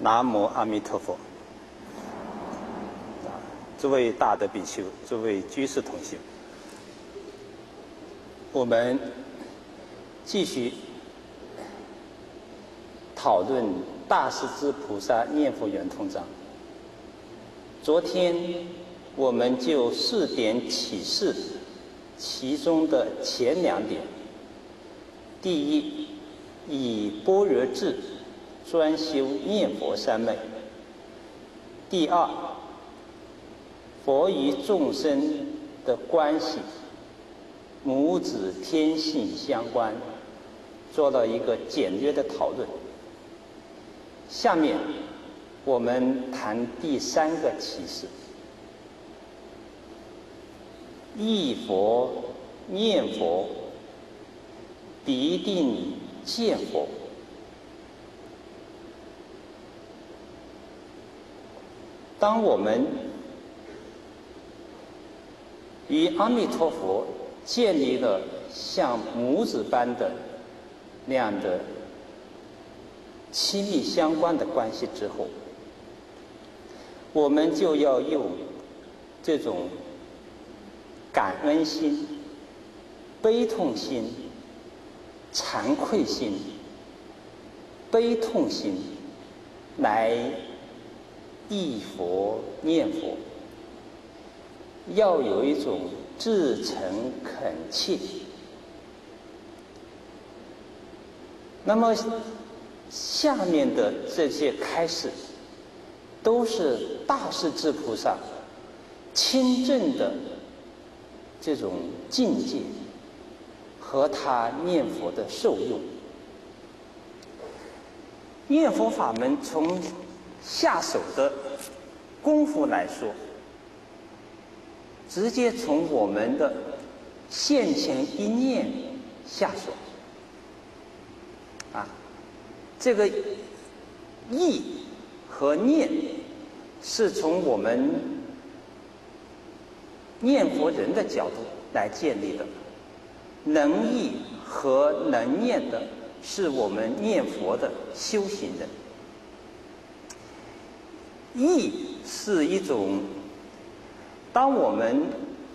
南无阿弥陀佛。诸位大德比丘，诸位居士同修，我们继续讨论大势至菩萨念佛圆通章。昨天我们就4点启示其中的前2点：第一，以般若智专修念佛三昧；第二，佛与众生的关系，母子天性相关，做了一个简略的讨论。下面我们谈第3个启示：忆佛念佛，必定见佛。当我们与阿弥陀佛建立了像母子般的那样的亲密相关的关系之后，我们就要用这种感恩心、悲痛心、惭愧心、悲痛心来忆佛念佛，要有一种至诚恳切。那么下面的这些开示，都是大势至菩萨亲证的这种境界和他念佛的受用。念佛法门从下手的功夫来说，直接从我们的现前一念下手。这个意和念是从我们念佛人的角度来建立的，能意和能念的是我们念佛的修行人。意是一种，当我们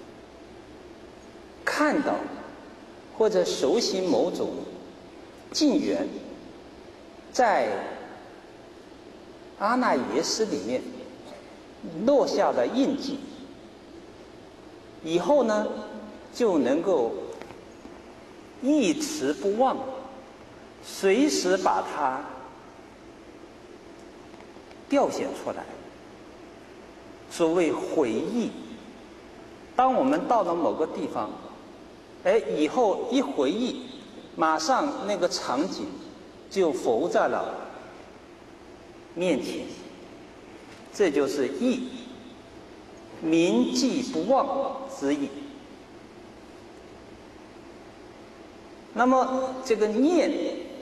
看到或者熟悉某种境缘，在阿那耶识里面落下的印记，以后呢就能够一持不忘，随时把它调显出来。所谓回忆，当我们到了某个地方，以后一回忆，马上那个场景就浮在了面前，这就是忆，铭记不忘之意。那么这个念，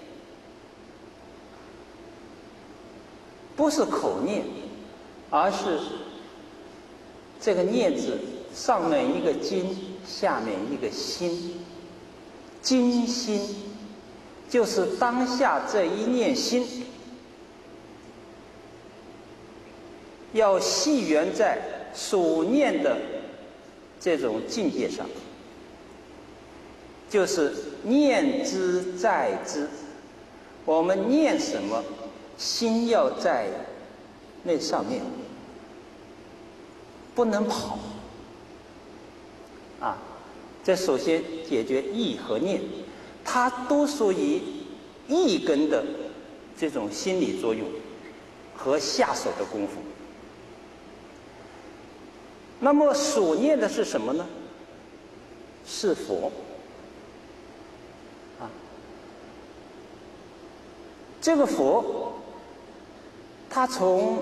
不是口念，而是这个念字上面一个金，下面一个心，金心就是当下这一念心，要系缘在所念的这种境界上，就是念之在之。我们念什么，心要在那上面，不能跑。这首先解决意和念，它都属于意根的这种心理作用和下手的功夫。那么所念的是什么呢？是佛。这个佛，它从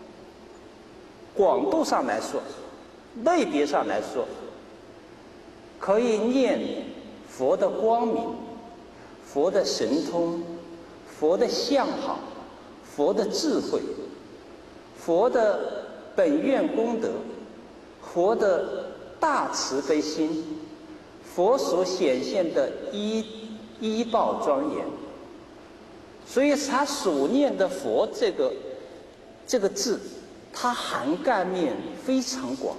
广度上来说，类别上来说，可以念佛的光明、佛的神通、佛的相好、佛的智慧、佛的本愿功德、佛的大慈悲心、佛所显现的依报庄严。所以他所念的佛这个这个字，它涵盖面非常广。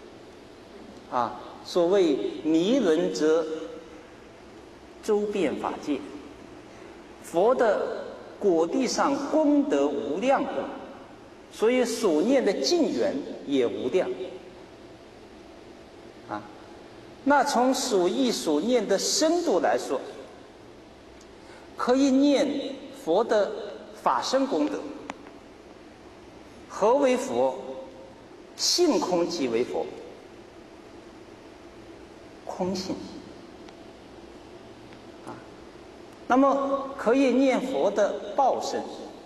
所谓迷人则周遍法界，佛的果地上功德无量故，所以所念的境缘也无量。那从所忆所念的深度来说，可以念佛的法身功德。何为佛？性空即为佛。空性。那么可以念佛的报身。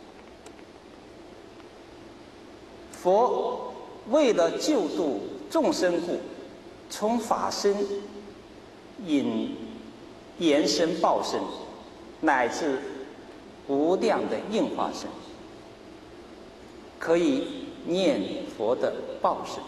佛为了救度众生故，从法身延伸报身，乃至无量的应化身，可以念佛的报身。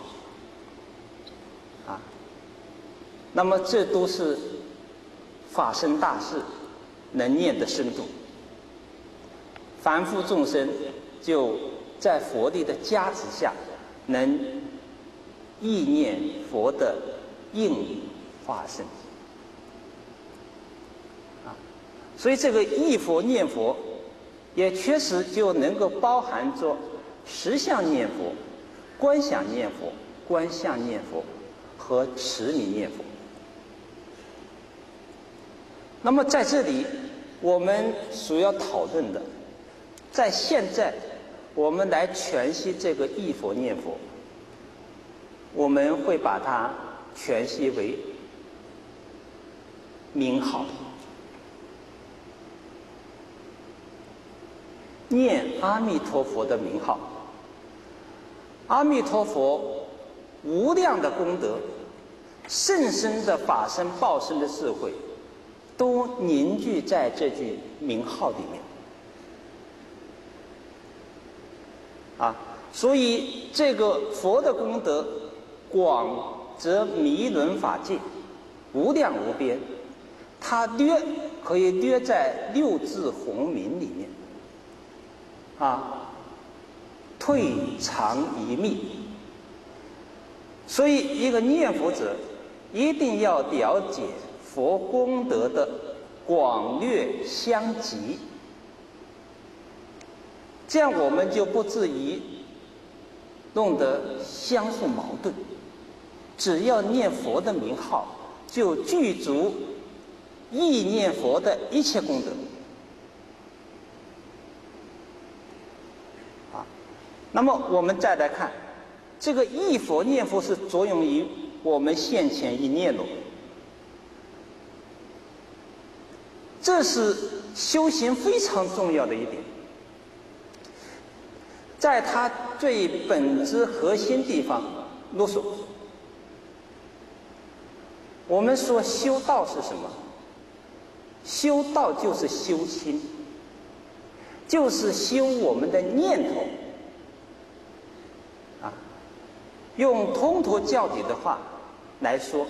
那么这都是法身大事能念的深度。凡夫众生就在佛力的加持下，能意念佛的应化身。所以这个忆佛念佛，也确实就能够包含着实相念佛、观想念佛、观相念佛和持名念佛。那么在这里，我们所要讨论的，在现在我们来诠释这个忆佛念佛，我们会把它诠释为名号。念阿弥陀佛的名号，阿弥陀佛无量的功德，甚深的法身报身的智慧，都凝聚在这句名号里面。所以这个佛的功德广则弥轮法界，无量无边，它可以略在六字洪名里面。退藏一密。所以一个念佛者一定要了解佛功德的广略相及，这样我们就不至于弄得相互矛盾。只要念佛的名号，就具足意念佛的一切功德。那么我们再来看，这个忆佛念佛是着用于我们现前一念喽。这是修行非常重要的一点，在它最本质核心地方落手。我们说修道是什么？修道就是修心，就是修我们的念头。用通途教理的话来说，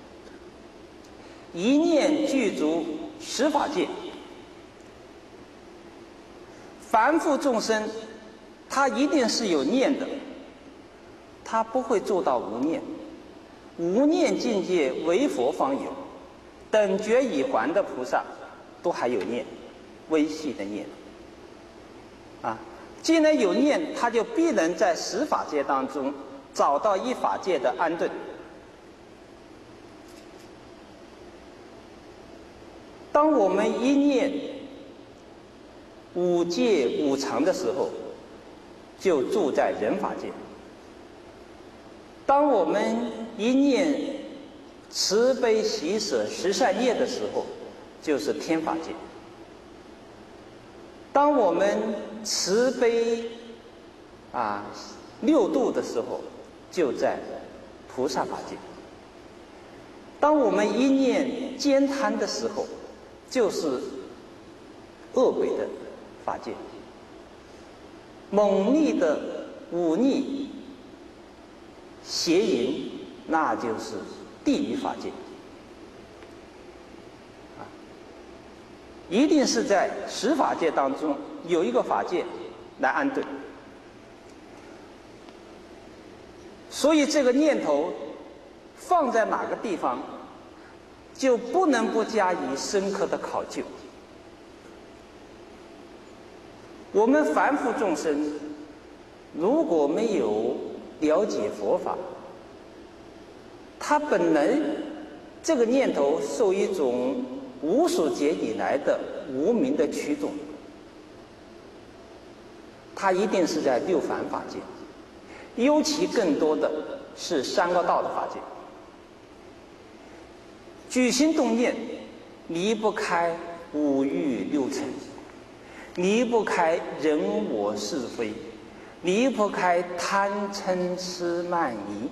一念具足十法界。凡夫众生他一定是有念的，他不会做到无念。无念境界唯佛方有，等觉已还的菩萨都还有念，微细的念。既然有念，他就必能在十法界当中找到一法界的安顿。当我们一念五界五常的时候，就住在人法界；当我们一念慈悲喜舍十善业的时候，就是天法界；当我们慈悲六度的时候，就在菩萨法界；当我们一念兼贪的时候，就是恶鬼的法界；猛逆的忤逆邪淫，那就是地狱法界。一定是在十法界当中有一个法界来安顿。 所以这个念头放在哪个地方，就不能不加以深刻的考究。我们凡夫众生如果没有了解佛法，他本来这个念头受一种无始劫以来的无明的驱动，他一定是在六凡法界，尤其更多的是三恶道的法界。举心动念离不开五欲六尘，离不开人我是非，离不开贪嗔痴慢疑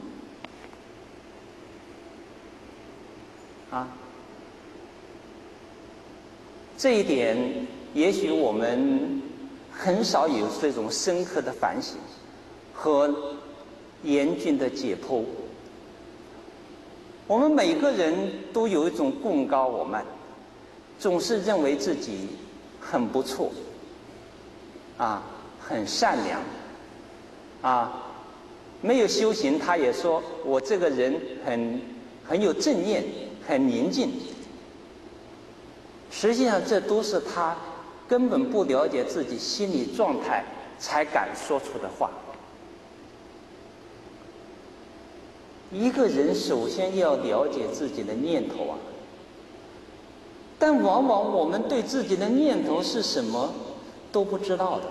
这一点也许我们很少有这种深刻的反省和严峻的解剖。我们每个人都有一种贡高我慢，总是认为自己很不错很善良没有修行，他也说我这个人很有正念，很宁静。实际上这都是他根本不了解自己心理状态才敢说出的话。一个人首先要了解自己的念头但往往我们对自己的念头是什么都不知道的，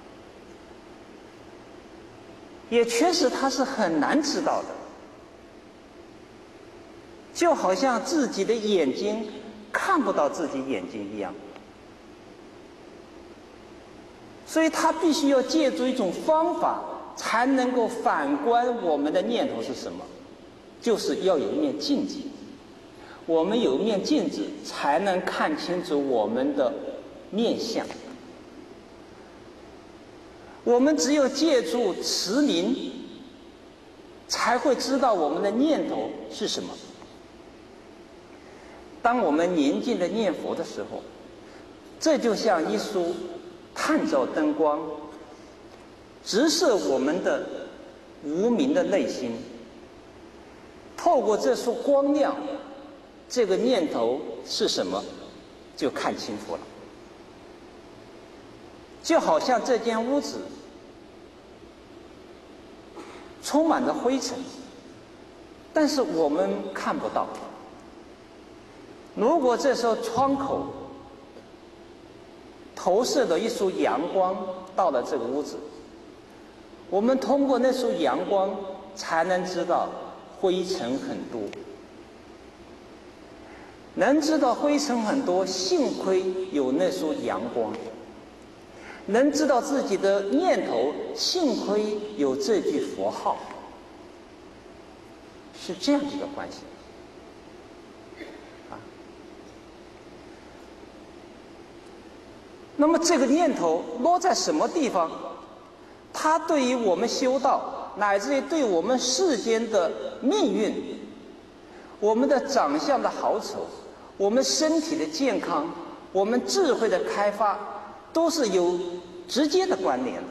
也确实他是很难知道的，就好像自己的眼睛看不到自己眼睛一样。所以他必须要借助一种方法才能够反观我们的念头是什么，就是要有一面镜子。我们有一面镜子才能看清楚我们的面相。我们只有借助持名才会知道我们的念头是什么。当我们宁静的念佛的时候，这就像一束探照灯光，直射我们的无明的内心。透过这束光亮，这个念头是什么就看清楚了。就好像这间屋子充满了灰尘，但是我们看不到。如果这时候窗口投射了一束阳光到了这个屋子，我们通过那束阳光才能知道灰尘很多。能知道灰尘很多，幸亏有那束阳光；能知道自己的念头，幸亏有这句佛号。是这样一个关系。那么这个念头落在什么地方，它对于我们修道，乃至于对我们世间的命运，我们的长相的好丑，我们身体的健康，我们智慧的开发，都是有直接的关联的。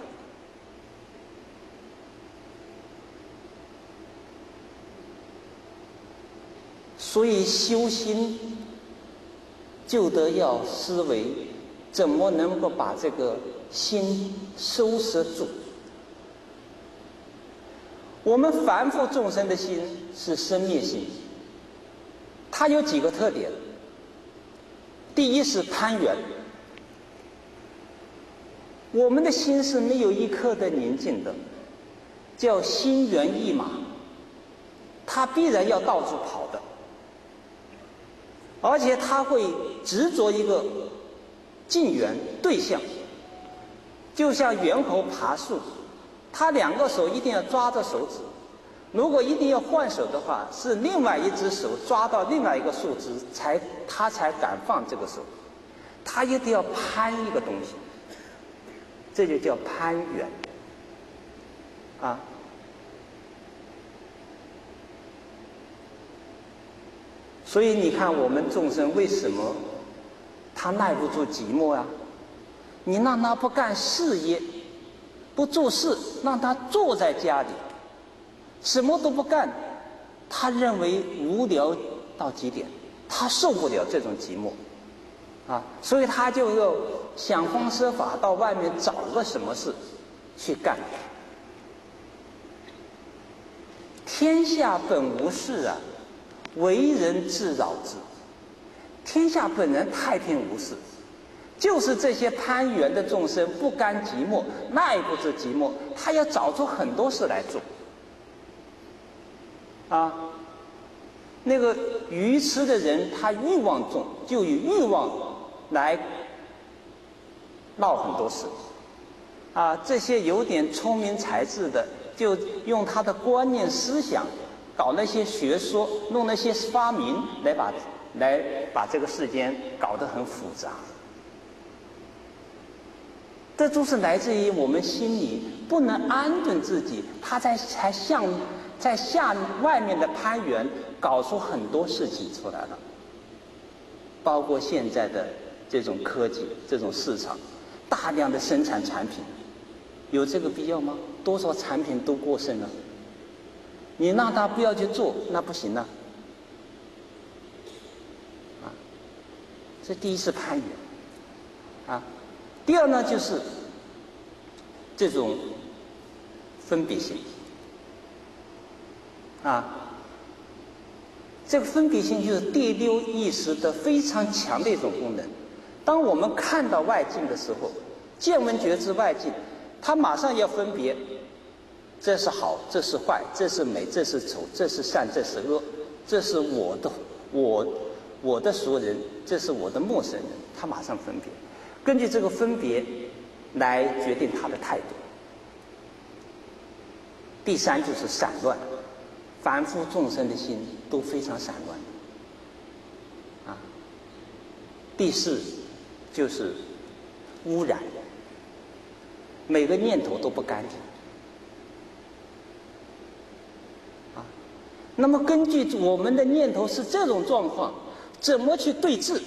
所以修心就得要思维怎么能够把这个心收摄住。我们凡夫众生的心是生灭心，它有几个特点。第一是攀缘，我们的心是没有一刻的宁静的，叫心猿意马，它必然要到处跑的，而且它会执着一个近缘对象，就像猿猴爬树，它两个手一定要抓着手指，如果一定要换手的话，是另外一只手抓到另外一个树枝，它才敢放这个手，它一定要攀一个东西，这就叫攀缘所以你看我们众生为什么他耐不住寂寞呀？你让他不干事业，不做事，让他坐在家里， 什么都不干，他认为无聊到极点，他受不了这种寂寞，所以他就要想方设法到外面找个什么事去干。天下本无事啊，为人自扰之。天下本来太平无事，就是这些攀缘的众生不甘寂寞，耐不住寂寞，他要找出很多事来做。那个愚痴的人，他欲望重，就以欲望来闹很多事。这些有点聪明才智的，就用他的观念思想，搞那些学说，弄那些发明，来把这个世间搞得很复杂。这都是来自于我们心里不能安顿自己，他在下外面的攀缘，搞出很多事情出来了。包括现在的这种科技，这种市场，大量的生产产品，有这个必要吗？多少产品都过剩了，你让他不要去做，那不行啊。这第一是攀缘，第二呢就是这种分别心，这个分别心就是第六意识的非常强的一种功能。当我们看到外境的时候，见闻觉知外境，它马上要分别，这是好，这是坏，这是美，这是丑，这是善，这是恶，这是我的熟人，这是我的陌生人，他马上分别，根据这个分别来决定他的态度。第三就是散乱，凡夫众生的心都非常散乱。第四就是污染，每个念头都不干净。那么根据我们的念头是这种状况，怎么去对治？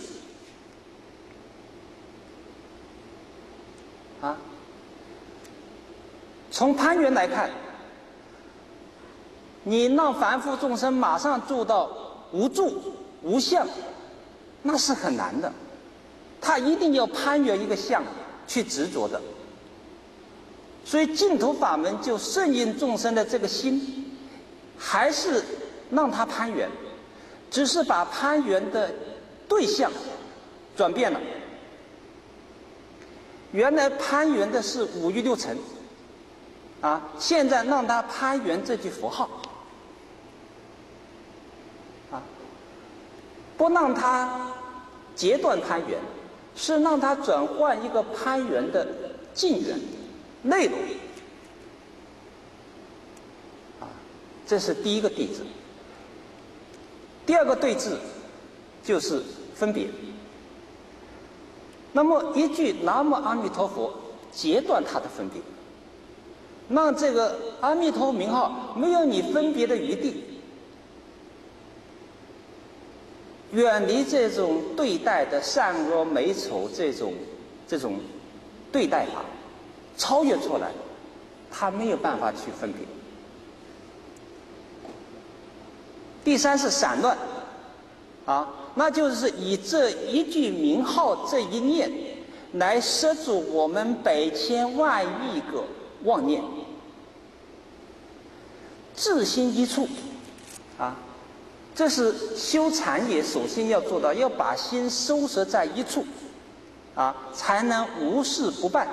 从攀缘来看，你让凡夫众生马上做到无住无相，那是很难的。他一定要攀缘一个相去执着的。所以净土法门就顺应众生的这个心，还是让他攀缘，只是把攀缘的对象转变了。原来攀缘的是五欲六尘，现在让他攀缘这句佛号，不让他截断攀缘，是让他转换一个攀缘的境缘内容。这是第一个对治。第二个对治就是分别。那么一句南无阿弥陀佛截断他的分别，让这个阿弥陀名号没有你分别的余地，远离这种对待的善恶美丑这种对待法，超越出来，他没有办法去分别。第三是散乱，那就是以这一句名号这一念来摄住我们百千万亿个妄念，自心一处，这是修禅也首先要做到，要把心收摄在一处，才能无事不办。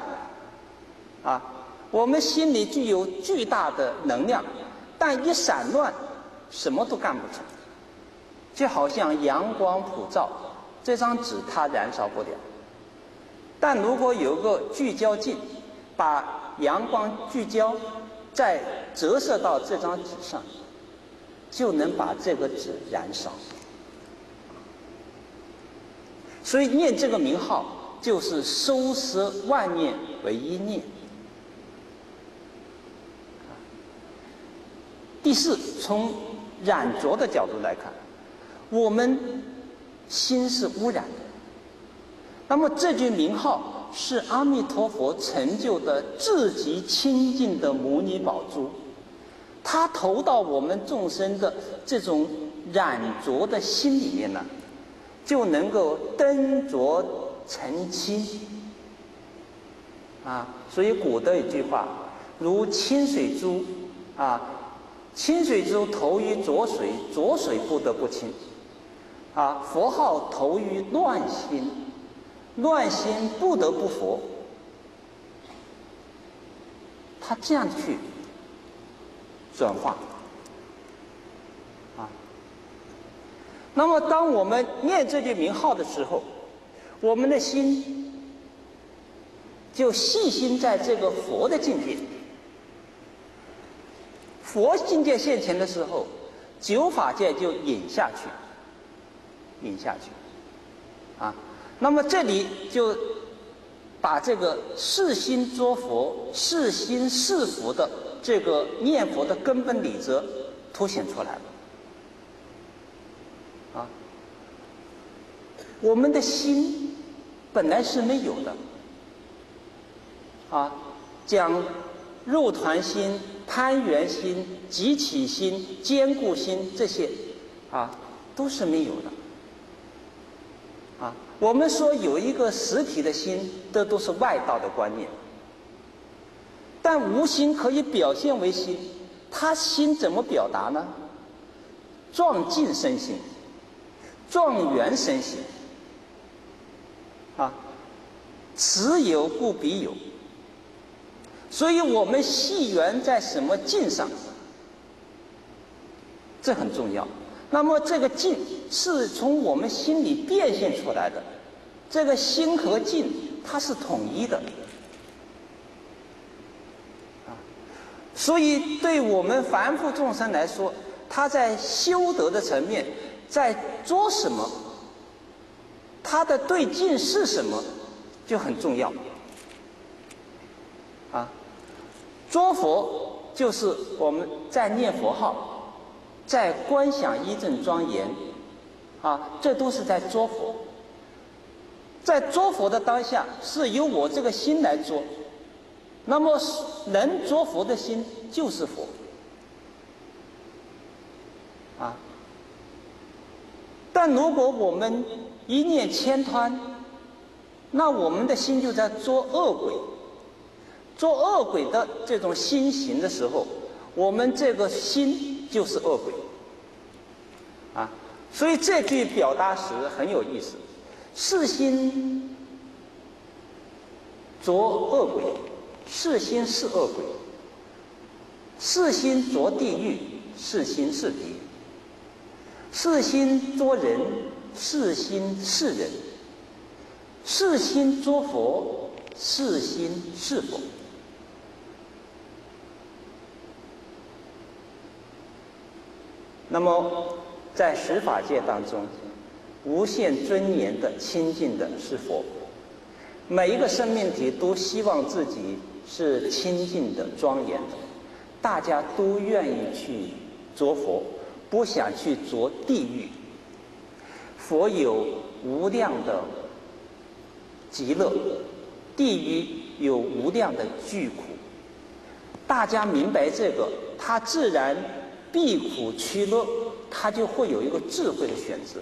我们心里具有巨大的能量，但一散乱，什么都干不成。就好像阳光普照，这张纸它燃烧不了，但如果有个聚焦镜，把阳光聚焦，再折射到这张纸上，就能把这个纸燃烧。所以念这个名号，就是收摄万念为一念。第四，从染浊的角度来看，我们心是污染的。那么这句名号是阿弥陀佛成就的至极清净的摩尼宝珠， 它投到我们众生的这种染浊的心里面呢，就能够灯浊澄清。所以古的一句话，如清水珠清水珠投于浊水，浊水不得不清。佛号投于乱心，乱心不得不佛。他这样去转化。那么当我们念这句名号的时候，我们的心就细心在这个佛的境界。佛境界现前的时候，九法界就引下去。那么这里就把这个是心作佛、是心是佛的这个念佛的根本理则凸显出来了。我们的心本来是没有的。讲入团心、攀缘心、集起心、坚固心，这些都是没有的。我们说有一个实体的心，这都是外道的观念。但无心可以表现为心，他心怎么表达呢？壮境生心，壮缘生心。此有故彼有。所以我们系缘在什么境上，这很重要。那么这个境是从我们心里变现出来的，这个心和境它是统一的。所以对我们凡夫众生来说，他在修德的层面在做什么，他的对境是什么就很重要。作佛就是我们在念佛号，在观想一正庄严，这都是在作佛。在作佛的当下，是由我这个心来作，那么能作佛的心就是佛。但如果我们一念牵湍，那我们的心就在作恶鬼。做恶鬼的这种心行的时候，我们这个心就是恶鬼。所以这句表达时很有意思，是心着恶鬼，是心是恶鬼，是心着地狱，是心是地狱，是心着人，是心是人，是心着佛，是心是佛。那么在十法界当中，无限尊严的亲近的是佛。每一个生命体都希望自己是亲近的庄严的，大家都愿意去着佛，不想去着地狱。佛有无量的极乐，地狱有无量的巨苦。大家明白这个，他自然避苦趋乐，他就会有一个智慧的选择。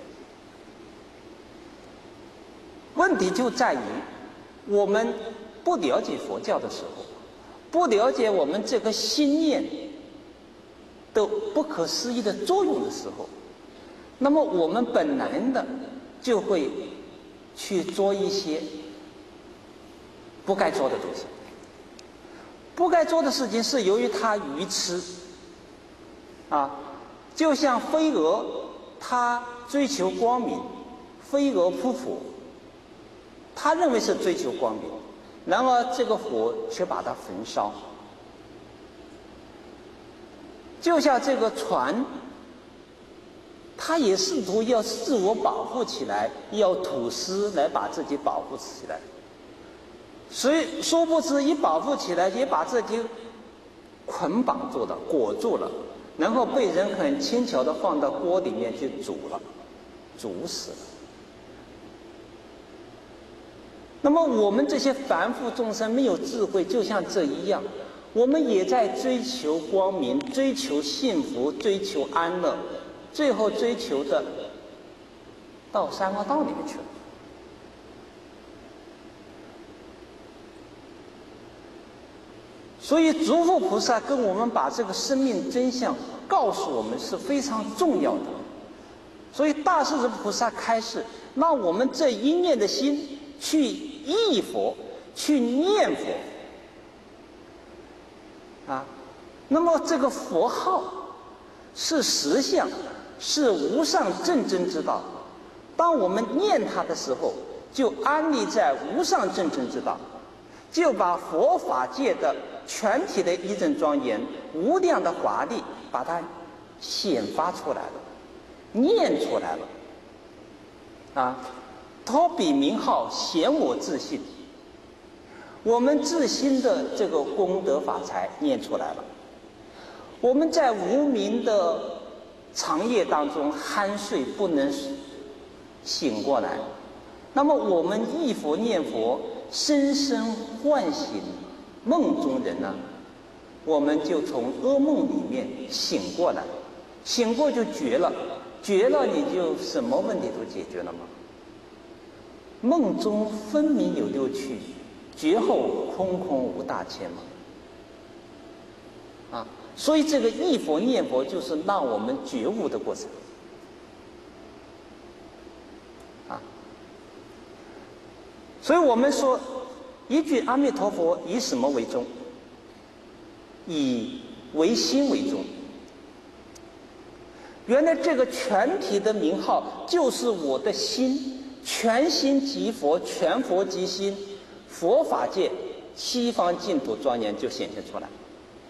问题就在于我们不了解佛教的时候，不了解我们这个心念的不可思议的作用的时候，那么我们本能的就会去做一些不该做的东西。不该做的事情是由于他愚痴。就像飞蛾，它追求光明，飞蛾扑火，他认为是追求光明，然而这个火却把它焚烧。就像这个船，它也试图要自我保护起来，要吐丝来把自己保护起来，所以殊不知一保护起来，也把自己捆绑住了，裹住了。然后被人很轻巧地放到锅里面去煮了，煮死了。那么我们这些凡夫众生没有智慧，就像这一样， 我们也在追求光明，追求幸福，追求安乐，最后追求的到三恶道里面去了。所以诸佛菩萨跟我们把这个生命真相告诉我们是非常重要的。所以大势至菩萨开示，让我们这一念的心去忆佛，去念佛啊。那么这个佛号是实相，是无上正真之道。当我们念它的时候，就安立在无上正真之道，就把佛法界的全体的一真庄严、无量的华丽，把它显发出来了，念出来了。啊，托彼名号，显我自信。我们自心的这个功德法财念出来了。我们在无明的长夜当中酣睡不能醒过来，那么我们忆佛念佛，深深唤醒梦中人呢，我们就从噩梦里面醒过来，醒过就觉了，觉了你就什么问题都解决了吗？梦中分明有六趣，觉后空空无大千嘛。啊，所以这个忆佛念佛就是让我们觉悟的过程。啊，所以我们说一句阿弥陀佛以什么为宗？以唯心为宗。原来这个全体的名号就是我的心，全心即佛，全佛即心，佛法界西方净土庄严就显现出来。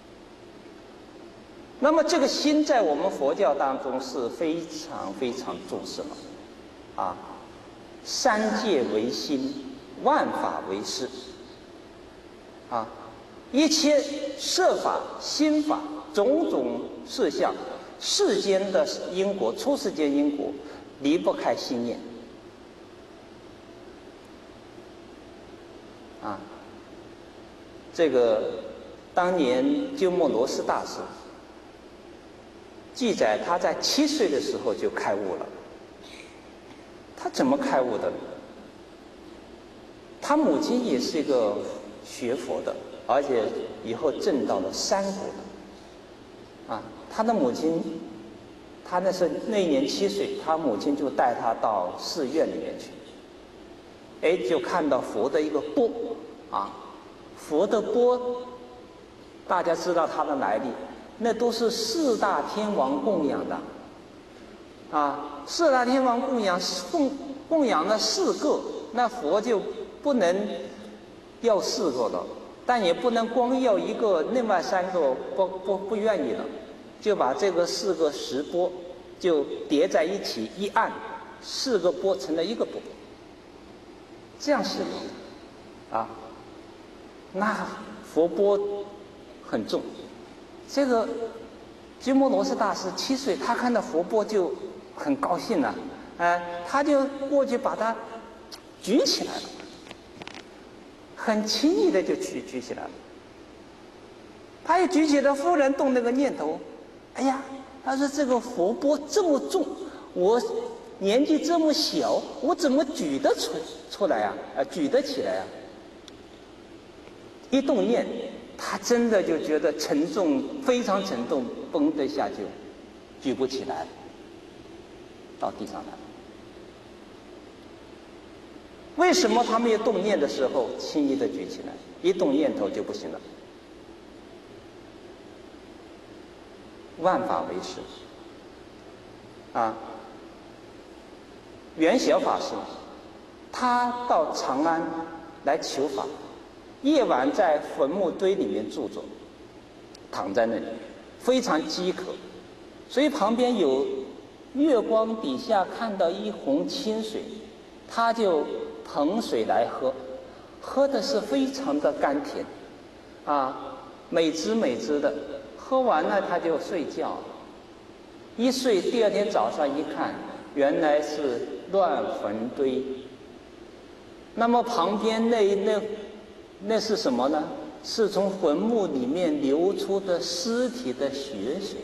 那么这个心在我们佛教当中是非常非常重视的，啊，三界为心，万法为事，啊，一切设法、心法、种种事项，世间的因果、出世间因果，离不开心念。啊，这个当年鸠摩罗什大师记载，他在7岁的时候就开悟了。他怎么开悟的呢？他母亲也是一个学佛的，而且以后证到了3果的。啊，他的母亲，他那一年7岁，他母亲就带他到寺院里面去。哎，就看到佛的一个钵，啊，佛的钵，大家知道它的来历，那都是4大天王供养的，啊，4大天王供养了4个，那佛就不能要4个了，但也不能光要1个，另外3个不愿意了，就把这个4个石钵就叠在一起一按，4个钵成了1个钵。这样使用的，啊，那佛钵很重。这个鸠摩罗什大师7岁，他看到佛钵就很高兴了，他就过去把它举起来了，很轻易的就举起来了。他一举起来，忽然动那个念头，哎呀，他说这个佛钵这么重，我年纪这么小，我怎么举得出来啊？举得起来啊？一动念，他真的就觉得沉重，非常沉重，嘣的一下就举不起来，到地上来了。为什么他们一动念的时候轻易的举起来，一动念头就不行了？万法为师，啊。圆晓法师，他到长安来求法，夜晚在坟墓堆里面住着，躺在那里，非常饥渴，所以旁边有月光底下看到一泓清水，他就捧水来喝，喝的是非常的甘甜，啊，美滋美滋的，喝完了他就睡觉，一睡第2天早上一看，原来是乱坟堆。那么旁边那是什么呢？ 是从坟墓里面流出的尸体的血水。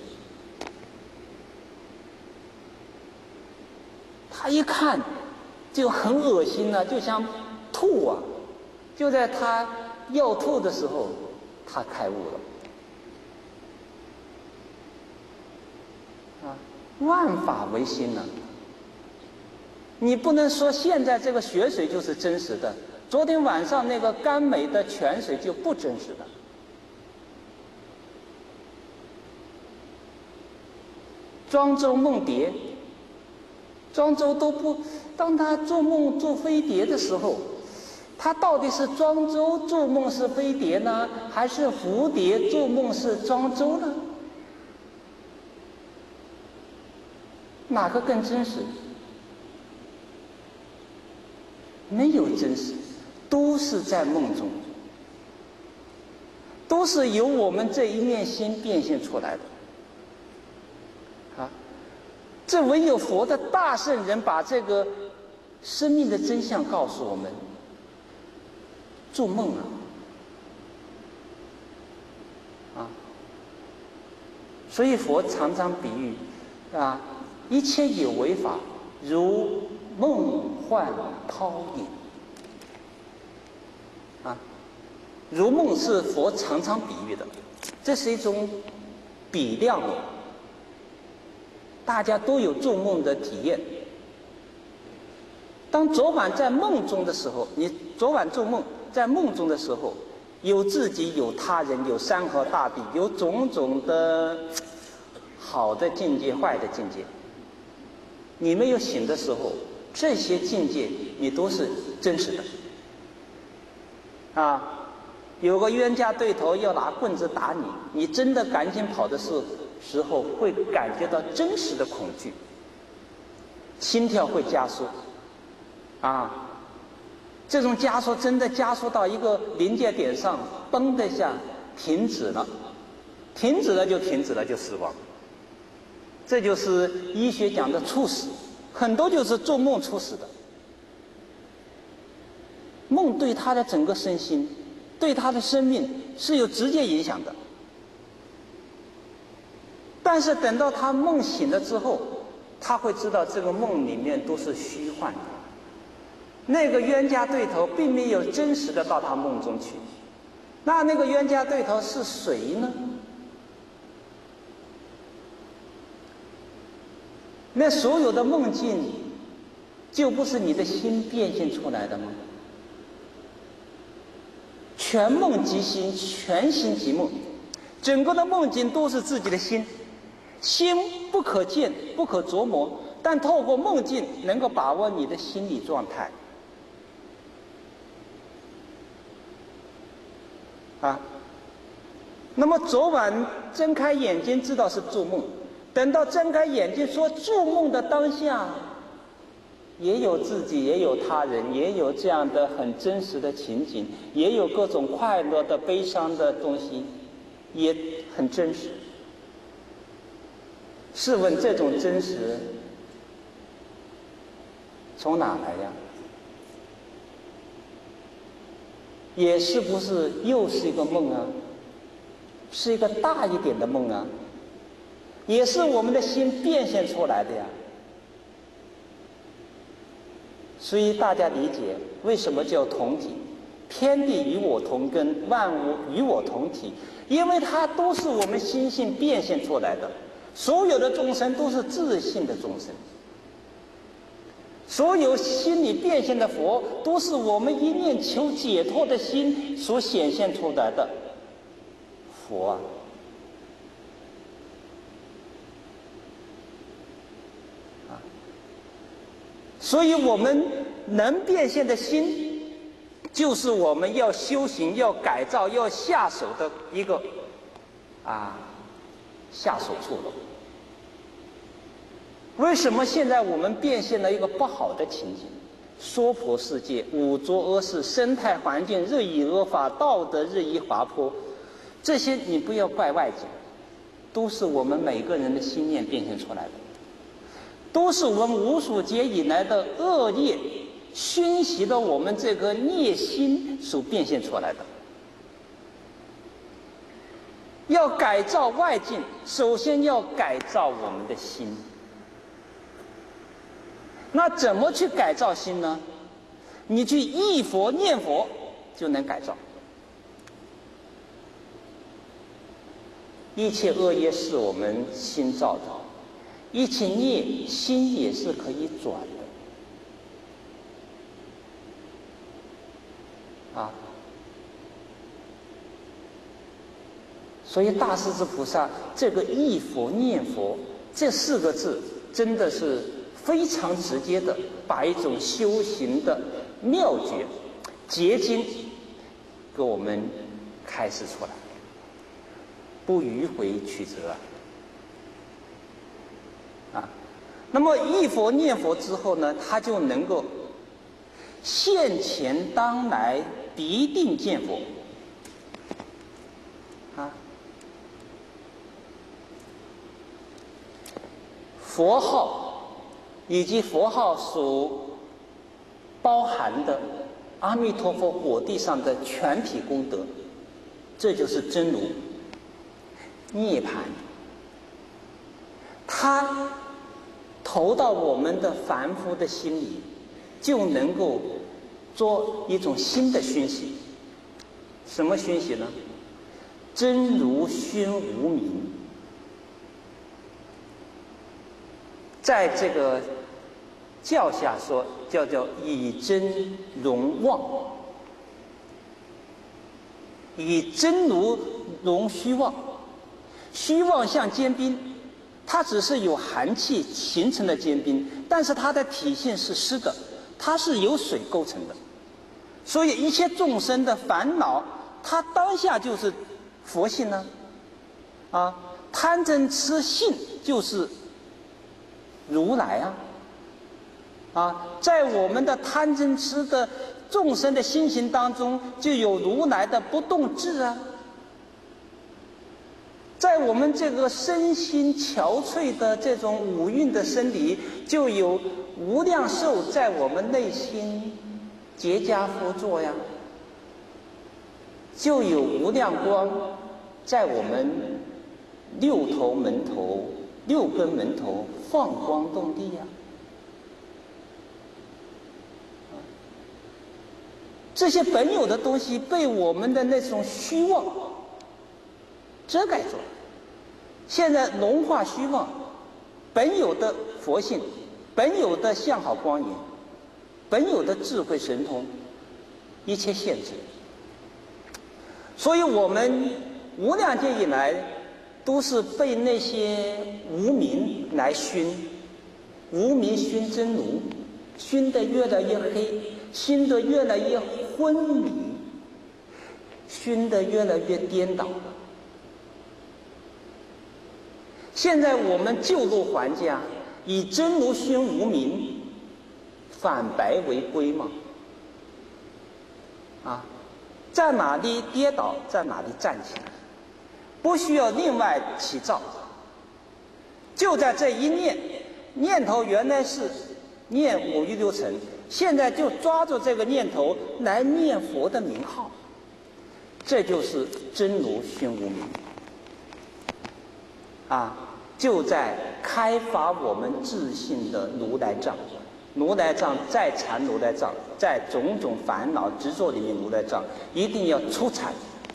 他一看就很恶心啊，就想吐啊。就在他要吐的时候，他开悟了。万法唯心啊，你不能说现在这个血水就是真实的，昨天晚上那个甘美的泉水就不真实的。庄周梦蝶，庄周都不，当他做梦做飞碟的时候，他到底是庄周做梦是飞碟呢，还是蝴蝶做梦是庄周呢？哪个更真实？没有真实，都是在梦中，都是由我们这一面心变现出来的。这唯有佛的大圣人把这个生命的真相告诉我们。做梦所以佛常常比喻一切有为法如梦幻泡影如梦是佛常常比喻的，这是一种比量的，大家都有做梦的体验。当昨晚在梦中的时候，你昨晚做梦在梦中的时候，有自己，有他人，有山河大地，有种种的好的境界，坏的境界。你没有醒的时候，这些境界你都是真实的有个冤家对头要拿棍子打你，你真的赶紧跑的时候会感觉到真实的恐惧，心跳会加速这种加速真的加速到一个临界点上，嘣的一下停止了，停止了就停止了，就死亡。这就是医学讲的猝死，很多就是做梦猝死的。梦对他的整个身心，对他的生命是有直接影响的。但是等到他梦醒了之后，他会知道这个梦里面都是虚幻的，那个冤家对头并没有真实的到他梦中去。那个冤家对头是谁呢？那所有的梦境就不是你的心变现出来的吗？全梦即心，全心即梦，整个的梦境都是自己的心，心不可见不可琢磨，但透过梦境能够把握你的心理状态那么昨晚睁开眼睛知道是做梦，等到睁开眼睛说做梦的当下，也有自己，也有他人，也有这样的很真实的情景，也有各种快乐的悲伤的东西，也很真实。试问这种真实从哪来呀？也是不是又是一个梦啊？是一个大一点的梦啊，也是我们的心变现出来的呀。所以大家理解为什么叫同体，天地与我同根，万物与我同体，因为它都是我们心性变现出来的。所有的众生都是自性的众生，所有心里变现的佛都是我们一念求解脱的心所显现出来的佛所以我们能变现的心，就是我们要修行、要改造、要下手的一个下手处了。为什么现在我们变现了一个不好的情景？娑婆世界、五浊恶世、生态环境日益恶化，道德日益滑坡，这些你不要怪外境，都是我们每个人的心念变现出来的，都是我们无数劫以来的恶业熏习了我们这个孽心所变现出来的。 要改造外境，首先要改造我们的心。那怎么去改造心呢？你去忆佛念佛就能改造。一切恶业是我们心造的，一切孽心也是可以转的。啊，所以大势至菩萨这个忆佛念佛这4个字，真的是非常直接的把一种修行的妙诀结晶给我们开示出来，不迂回曲折啊。那么忆佛念佛之后呢，他就能够现前当来必定见佛啊。佛号以及佛号所包含的阿弥陀佛果地上的全体功德，这就是真如涅槃。它投到我们的凡夫的心里，就能够做一种新的熏习。什么熏习呢？真如熏无明。在这个教下说，叫以真容妄，以真如容虚妄。虚妄像坚冰，它只是有寒气形成的坚冰，但是它的体性是湿的，它是由水构成的。所以一切众生的烦恼，它当下就是佛性呢。啊，贪嗔痴性就是如来啊。啊，在我们的贪嗔痴的众生的心行当中，就有如来的不动智啊。在我们这个身心憔悴的这种五蕴的生理，就有无量寿在我们内心结跏趺坐呀，就有无量光在我们六头门头、六根门头放光动地呀。这些本有的东西被我们的那种虚妄遮盖住了。现在融化虚妄，本有的佛性，本有的相好光影，本有的智慧神通，一切限制。所以我们无量劫以来，都是被那些无明来熏，无明熏真如，熏得越来越黑，熏得越来越昏迷，熏得越来越颠倒。现在我们救度还家，以真如熏无明，反白为归嘛。啊，在哪里跌倒，在哪里站起来，不需要另外起造，就在这一念，念头原来是念五欲六尘，现在就抓住这个念头来念佛的名号，这就是真如熏无明。啊，就在开发我们自信的如来藏。如来藏再缠如来藏，在种种烦恼执着里面，如来藏一定要出禅。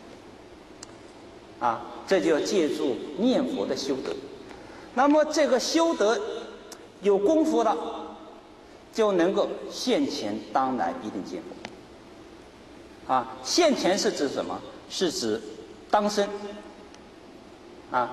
啊，这就要借助念佛的修德。那么这个修德有功夫了，就能够现前当来一定见佛。啊，现前是指什么？是指当生。啊，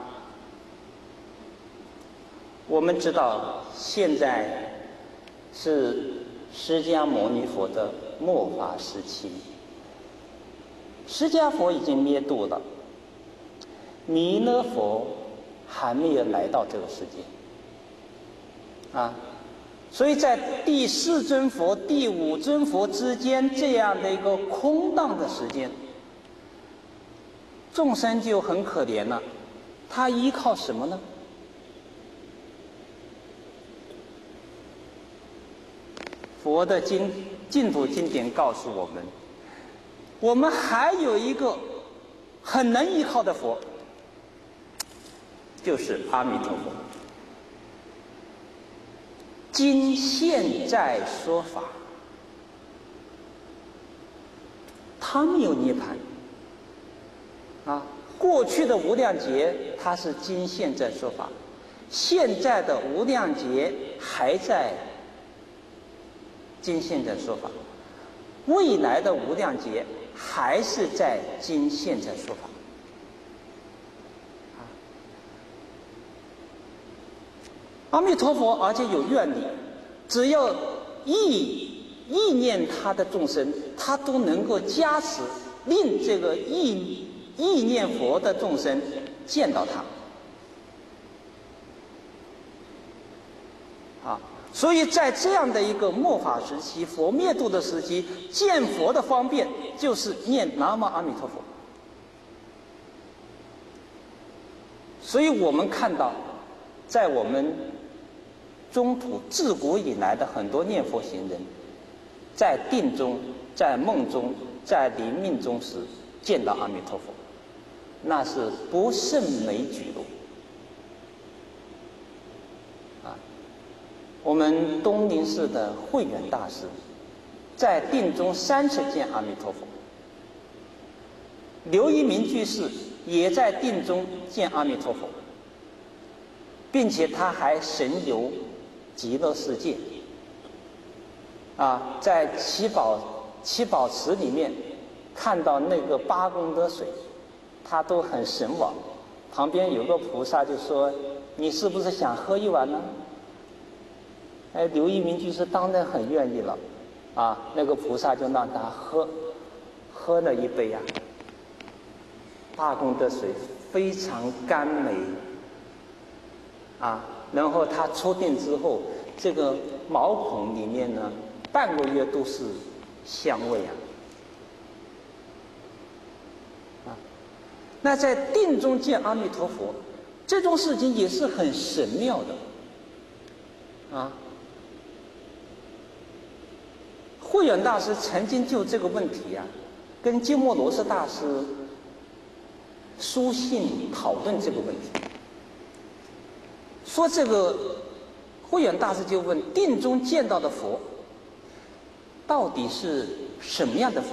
我们知道现在是释迦牟尼佛的末法时期，释迦佛已经灭度了，弥勒佛还没有来到这个世界。啊，所以在第四尊佛、第五尊佛之间这样的一个空档的时间，众生就很可怜了，他依靠什么呢？佛的净土经典告诉我们，我们还有一个很能依靠的佛， 就是阿弥陀佛。今现在说法，他没有涅槃啊。过去的无量劫，它是今现在说法；现在的无量劫还在今现在说法；未来的无量劫还是在今现在说法。阿弥陀佛，而且有愿力，只要意念他的众生，他都能够加持，令这个意念佛的众生见到他。所以在这样的一个末法时期，佛灭度的时期，见佛的方便就是念南无阿弥陀佛。所以我们看到，在我们中土自古以来的很多念佛行人，在定中、在梦中、在临命终时见到阿弥陀佛，那是不胜枚举录。我们东林寺的慧远大师，在定中3次见阿弥陀佛。刘一明居士也在定中见阿弥陀佛，并且他还神游极乐世界。在七宝池里面看到那个8功德水，他都很神往。旁边有个菩萨就说：“你是不是想喝一碗呢？”刘一明居士当然很愿意了，那个菩萨就让他喝了一杯8功德水非常甘美然后他出定之后，这个毛孔里面呢，半个月都是香味那在定中见阿弥陀佛，这种事情也是很神妙的慧远大师曾经就这个问题跟鸠摩罗什大师书信讨论这个问题，说这个慧远大师就问：定中见到的佛到底是什么样的佛？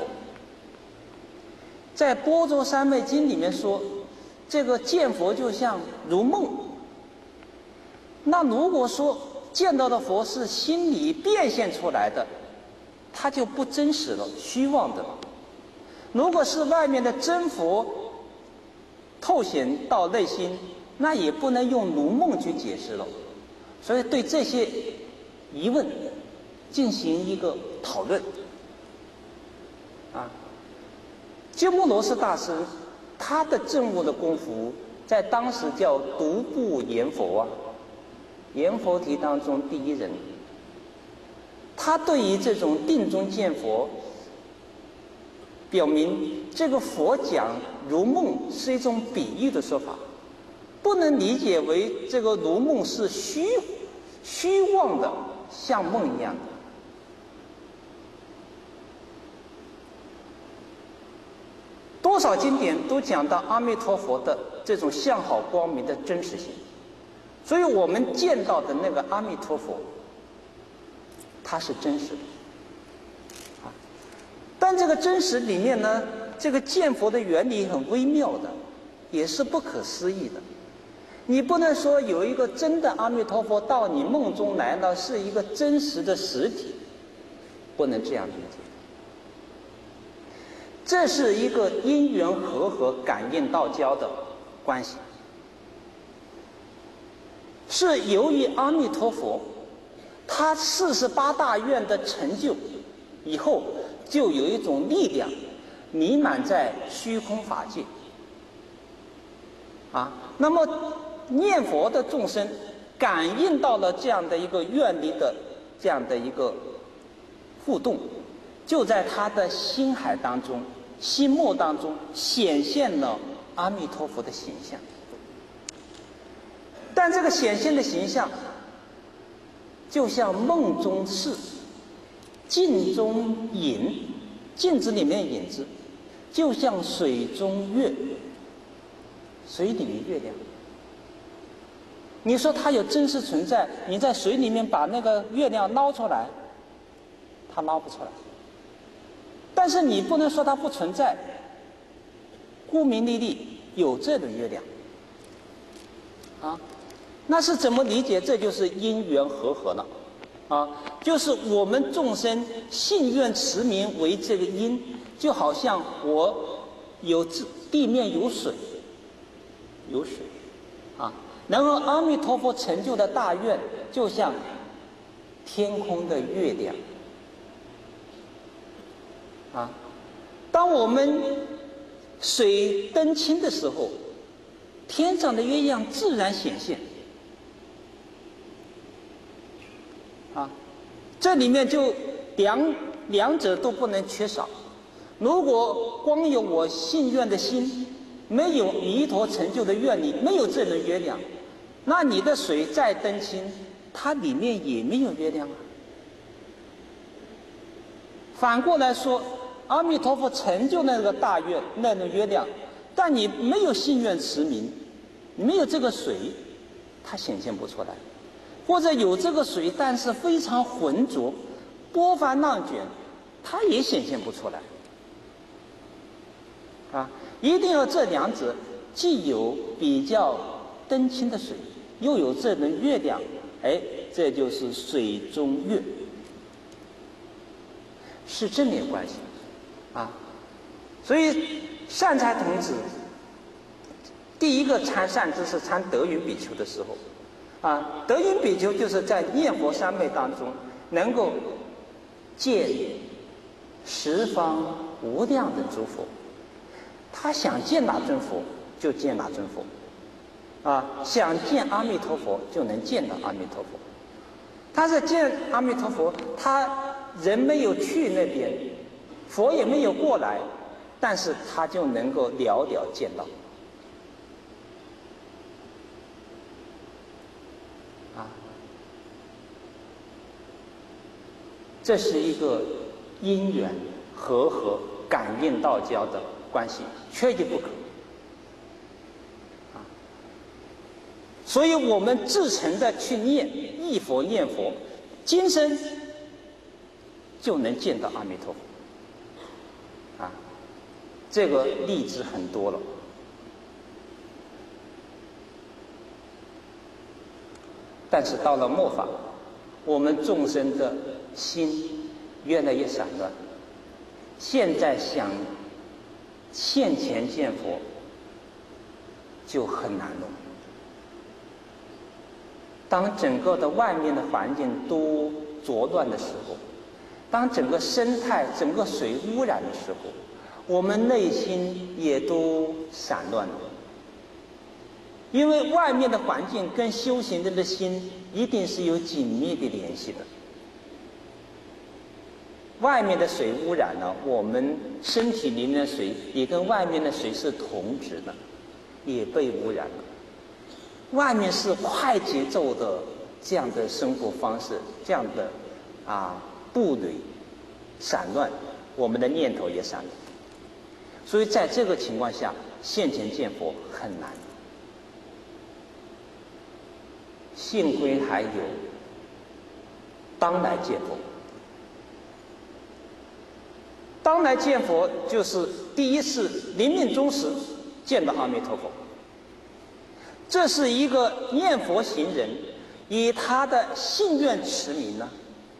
在《般若三昧经》里面说，这个见佛就像如梦。那如果说见到的佛是心里变现出来的，它就不真实了，虚妄的了。如果是外面的真佛透显到内心，那也不能用如梦去解释了。所以对这些疑问进行一个讨论鸠摩罗什大师他的证悟的功夫，在当时叫独步阎佛阎佛提当中第一人。他对于这种定中见佛，表明这个佛讲如梦是一种比喻的说法，不能理解为这个如梦是虚妄的，像梦一样的。多少经典都讲到阿弥陀佛的这种相好光明的真实性，所以我们见到的那个阿弥陀佛，它是真实的但这个真实里面呢，这个见佛的原理很微妙的，也是不可思议的。你不能说有一个真的阿弥陀佛到你梦中来了，是一个真实的实体，不能这样理解。这是一个因缘和感应道交的关系，是由于阿弥陀佛他48大愿的成就以后，就有一种力量弥漫在虚空法界那么念佛的众生感应到了这样的一个愿力的这样的一个互动，就在他的心海当中、心目当中显现了阿弥陀佛的形象。但这个显现的形象就像梦中事，镜中影，镜子里面影子，就像水中月，水里面月亮你说它有真实存在，你在水里面把那个月亮捞出来，它捞不出来。但是你不能说它不存在，顾名思义，有这轮月亮。啊，那是怎么理解？这就是因缘和合了。啊，就是我们众生信愿持名为这个因，就好像我有地面有水，有水，啊。然后阿弥陀佛成就的大愿，就像天空的月亮，啊，当我们水灯清的时候，天上的月亮自然显现，啊，这里面就两者都不能缺少。如果光有我信愿的心，没有弥陀成就的愿力，没有这轮月亮，那你的水再灯清，它里面也没有月亮啊。反过来说，阿弥陀佛成就那个大愿，那轮月亮，但你没有信愿持名，没有这个水，它显现不出来。或者有这个水，但是非常浑浊，波翻浪卷，它也显现不出来。啊，一定要这两者既有比较灯清的水，又有这轮月亮，哎，这就是水中月，是正面关系啊。所以善财童子第一个参善知是参德云比丘的时候，啊，德云比丘就是在念佛三昧当中能够见十方无量的诸佛。他想见哪尊佛就见哪尊佛，啊，想见阿弥陀佛就能见到阿弥陀佛。他是见阿弥陀佛，他人没有去那边，佛也没有过来，但是他就能够了了见到。啊，这是一个因缘和合、感应道交的关系，缺一不可。啊，所以我们至诚的去念忆佛念佛，今生就能见到阿弥陀佛。啊，这个例子很多了。但是到了末法，我们众生的心越来越散乱，现在想现前见佛就很难了。当整个的外面的环境都浊乱的时候，当整个生态、整个水污染的时候，我们内心也都散乱了。因为外面的环境跟修行人的心一定是有紧密的联系的。外面的水污染了，我们身体里面的水也跟外面的水是同质的，也被污染了。外面是快节奏的这样的生活方式，这样的步履散乱，我们的念头也散乱。所以在这个情况下，现前见佛很难。幸亏还有当来见佛。当来见佛就是第一次临命终时见到阿弥陀佛。这是一个念佛行人以他的信愿持名呢，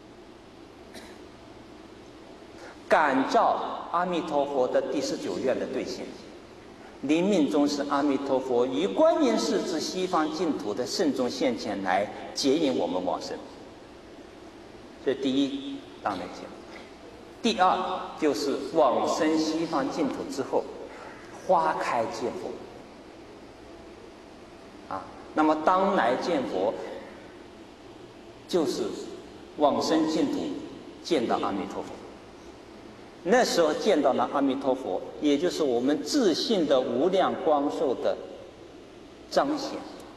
感召阿弥陀佛的第19愿的兑现。临命终时，阿弥陀佛于观音寺之西方净土的圣众现前来接引我们往生。这第一当来见。第二就是往生西方净土之后，花开见佛。那么当来见佛，就是往生净土见到阿弥陀佛。那时候见到了阿弥陀佛，也就是我们自信的无量光寿的彰显。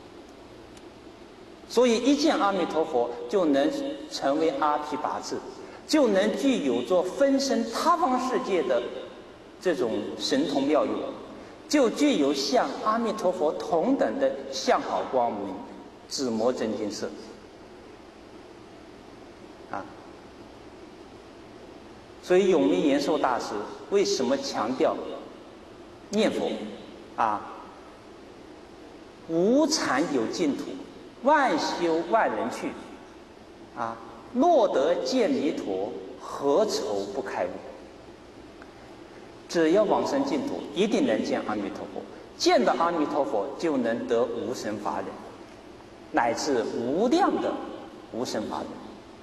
所以一见阿弥陀佛，就能成为阿毗跋致，就能具有着分身他方世界的这种神通妙用，就具有像阿弥陀佛同等的相好光明， 紫磨真金色。所以永明延寿大师为什么强调念佛无禅有净土，万修万人去若得见弥陀，何愁不开悟？只要往生净土，一定能见阿弥陀佛，见到阿弥陀佛就能得无生法忍，乃至无量的无生法忍。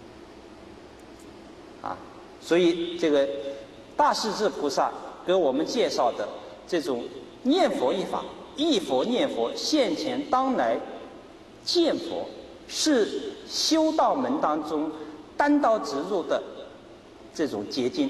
所以这个大势至菩萨给我们介绍的这种念佛一法，忆佛念佛，现前当来见佛，是修道门当中单刀直入的这种结晶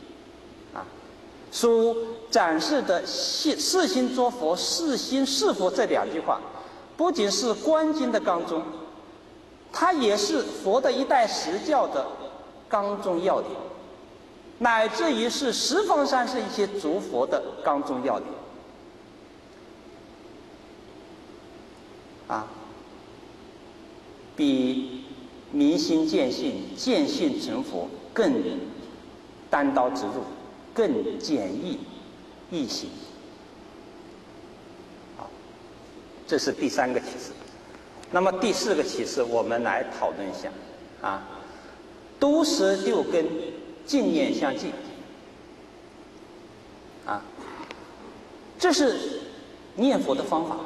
所展示的四心作佛，四心是佛这2句话，不仅是观经的纲中，它也是佛的一代实教的纲中要点，乃至于是十方三世一些诸佛的纲中要点比明心见性、见性成佛更单刀直入，更简易易行。这是第3个启示。那么第4个启示，我们来讨论一下都摄6根，净念相继这是念佛的方法。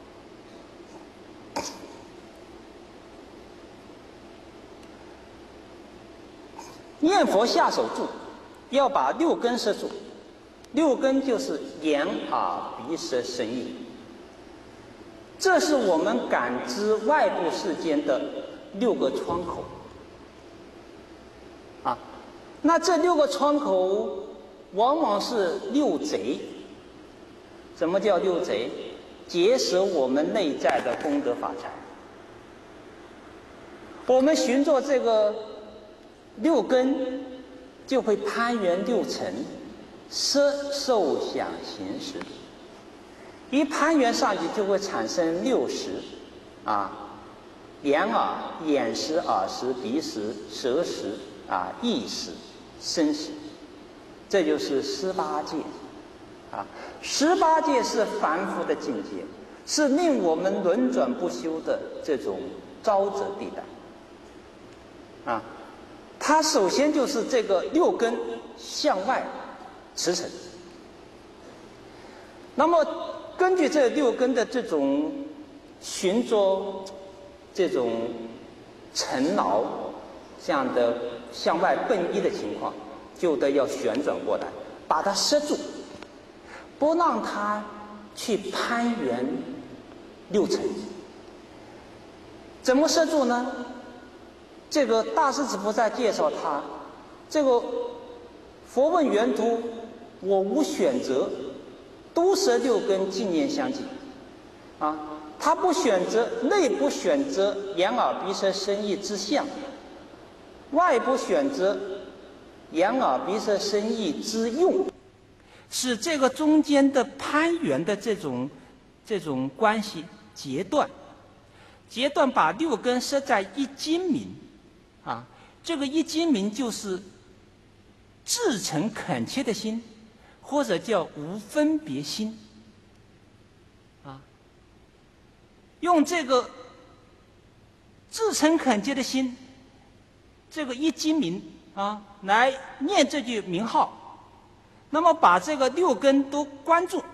念佛下手住，要把6根摄住。6根就是眼、耳、鼻、舌、身、意，这是我们感知外部世间的6个窗口那这6个窗口往往是6贼。什么叫6贼？劫舍我们内在的功德法财。我们循着这个6根，就会攀缘6尘，色受想行识。一攀缘上去，就会产生6识眼耳、眼识、耳识、鼻识、舌识意识、身识，这就是18界18界是凡夫的境界，是令我们轮转不休的这种沼泽地带它首先就是这个6根向外驰骋。那么根据这6根的这种循着这种尘劳这样的向外奔逸的情况，就得要旋转过来，把它摄住，不让它去攀缘6尘。怎么摄住呢？这个大势至菩萨介绍他，这个佛问圆图，我无选择，都摄6根，净念相继他不选择内部选择眼耳鼻舌身意之相，外部选择眼耳鼻舌身意之用，使这个中间的攀缘的这种关系截断，把6根摄在一精明这个一精明就是至诚恳切的心，或者叫无分别心用这个至诚恳切的心，这个一精明来念这句名号，那么把这个6根都关住，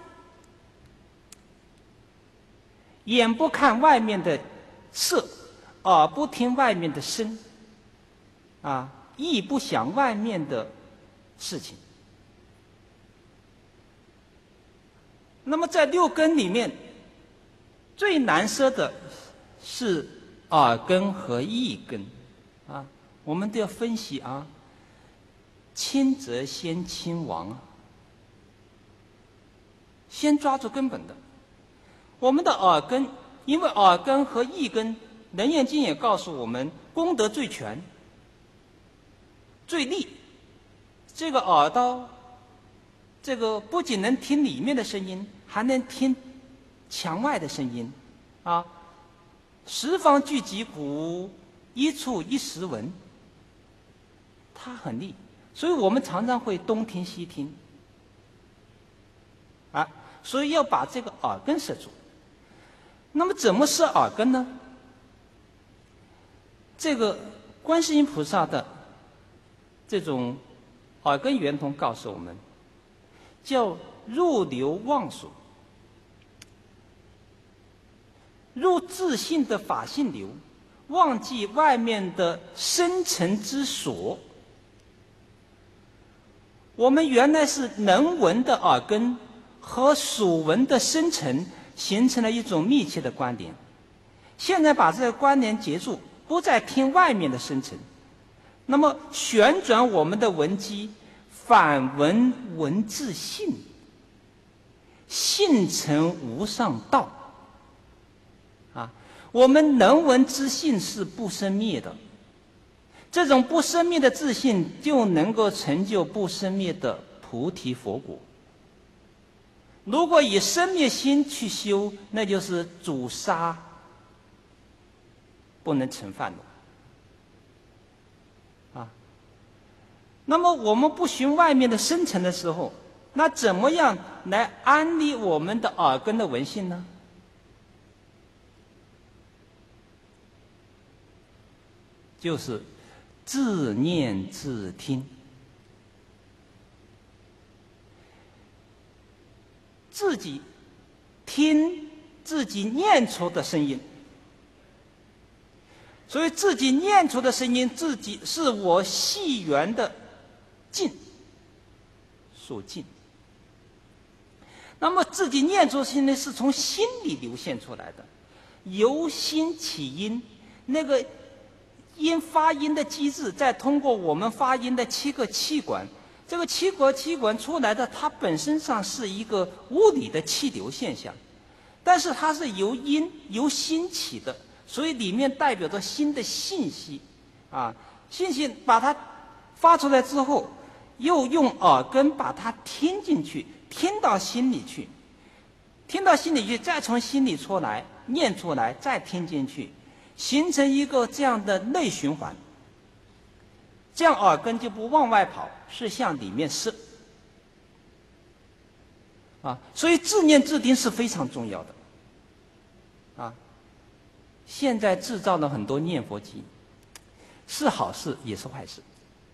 眼不看外面的色，耳不听外面的声意不想外面的事情。那么在6根里面，最难摄的是耳根和意根我们都要分析轻则先轻亡先抓住根本的。我们的耳根，因为耳根和意根，楞严经也告诉我们，功德最全最利。这个耳朵，这个不仅能听里面的声音，还能听墙外的声音十方聚集鼓，一处一时闻。它很利，所以我们常常会东听西听，所以要把这个耳根摄住。那么怎么摄耳根呢？这个观世音菩萨的这种耳根圆通告诉我们，叫入流忘所，入自性的法性流，忘记外面的深层之所。我们原来是能闻的耳根和所闻的深层形成了一种密切的关联，现在把这个关联结束，不再听外面的深层，那么旋转我们的闻机，反闻闻自性，性成无上道。我们能闻之性是不生灭的，这种不生灭的自性就能够成就不生灭的菩提佛果。如果以生灭心去修，那就是主杀，不能成饭了。那么我们不寻外面的深层的时候，那怎么样来安利我们的耳根的闻性呢？就是自念自听，自己听自己念出的声音。所以自己念出的声音，自己是我系缘的境所境。那么自己念出声音是从心里流现出来的，由心起音，那个因发音的机制，再通过我们发音的7个气管，这个气管出来的，它本身上是一个物理的气流现象，但是它是由心起的，所以里面代表着心的信息信息把它发出来之后，又用耳根把它听进去，听到心里去，再从心里出来念出来，再听进去，形成一个这样的内循环，这样耳根就不往外跑，是向里面摄所以自念自听是非常重要的现在制造了很多念佛机，是好事也是坏事。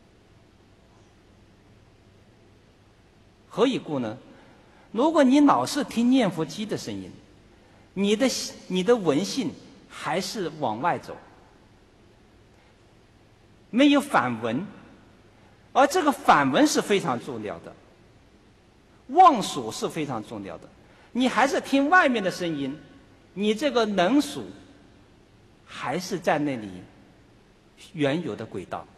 何以故呢？如果你老是听念佛机的声音，你的闻性还是往外走，没有反闻，而这个反闻是非常重要的，忘所是非常重要的。你还是听外面的声音，你这个能属还是在那里原有的轨道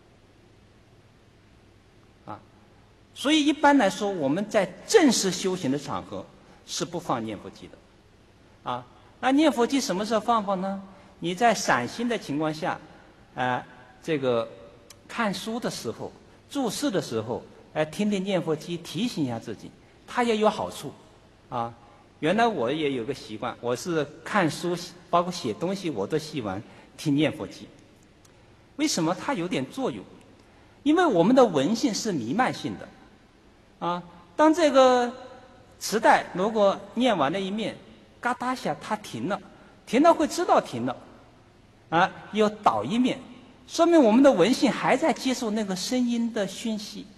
所以一般来说，我们在正式修行的场合是不放念佛机的那念佛机什么时候放呢？你在散心的情况下这个看书的时候，注释的时候听听念佛机，提醒一下自己，它也有好处原来我也有个习惯，我是看书包括写东西我都喜欢听念佛机。为什么？它有点作用，因为我们的闻性是弥漫性的当这个磁带如果念完了一面，嘎哒一下它停了会知道停了又倒一面，说明我们的闻性还在接受那个声音的讯息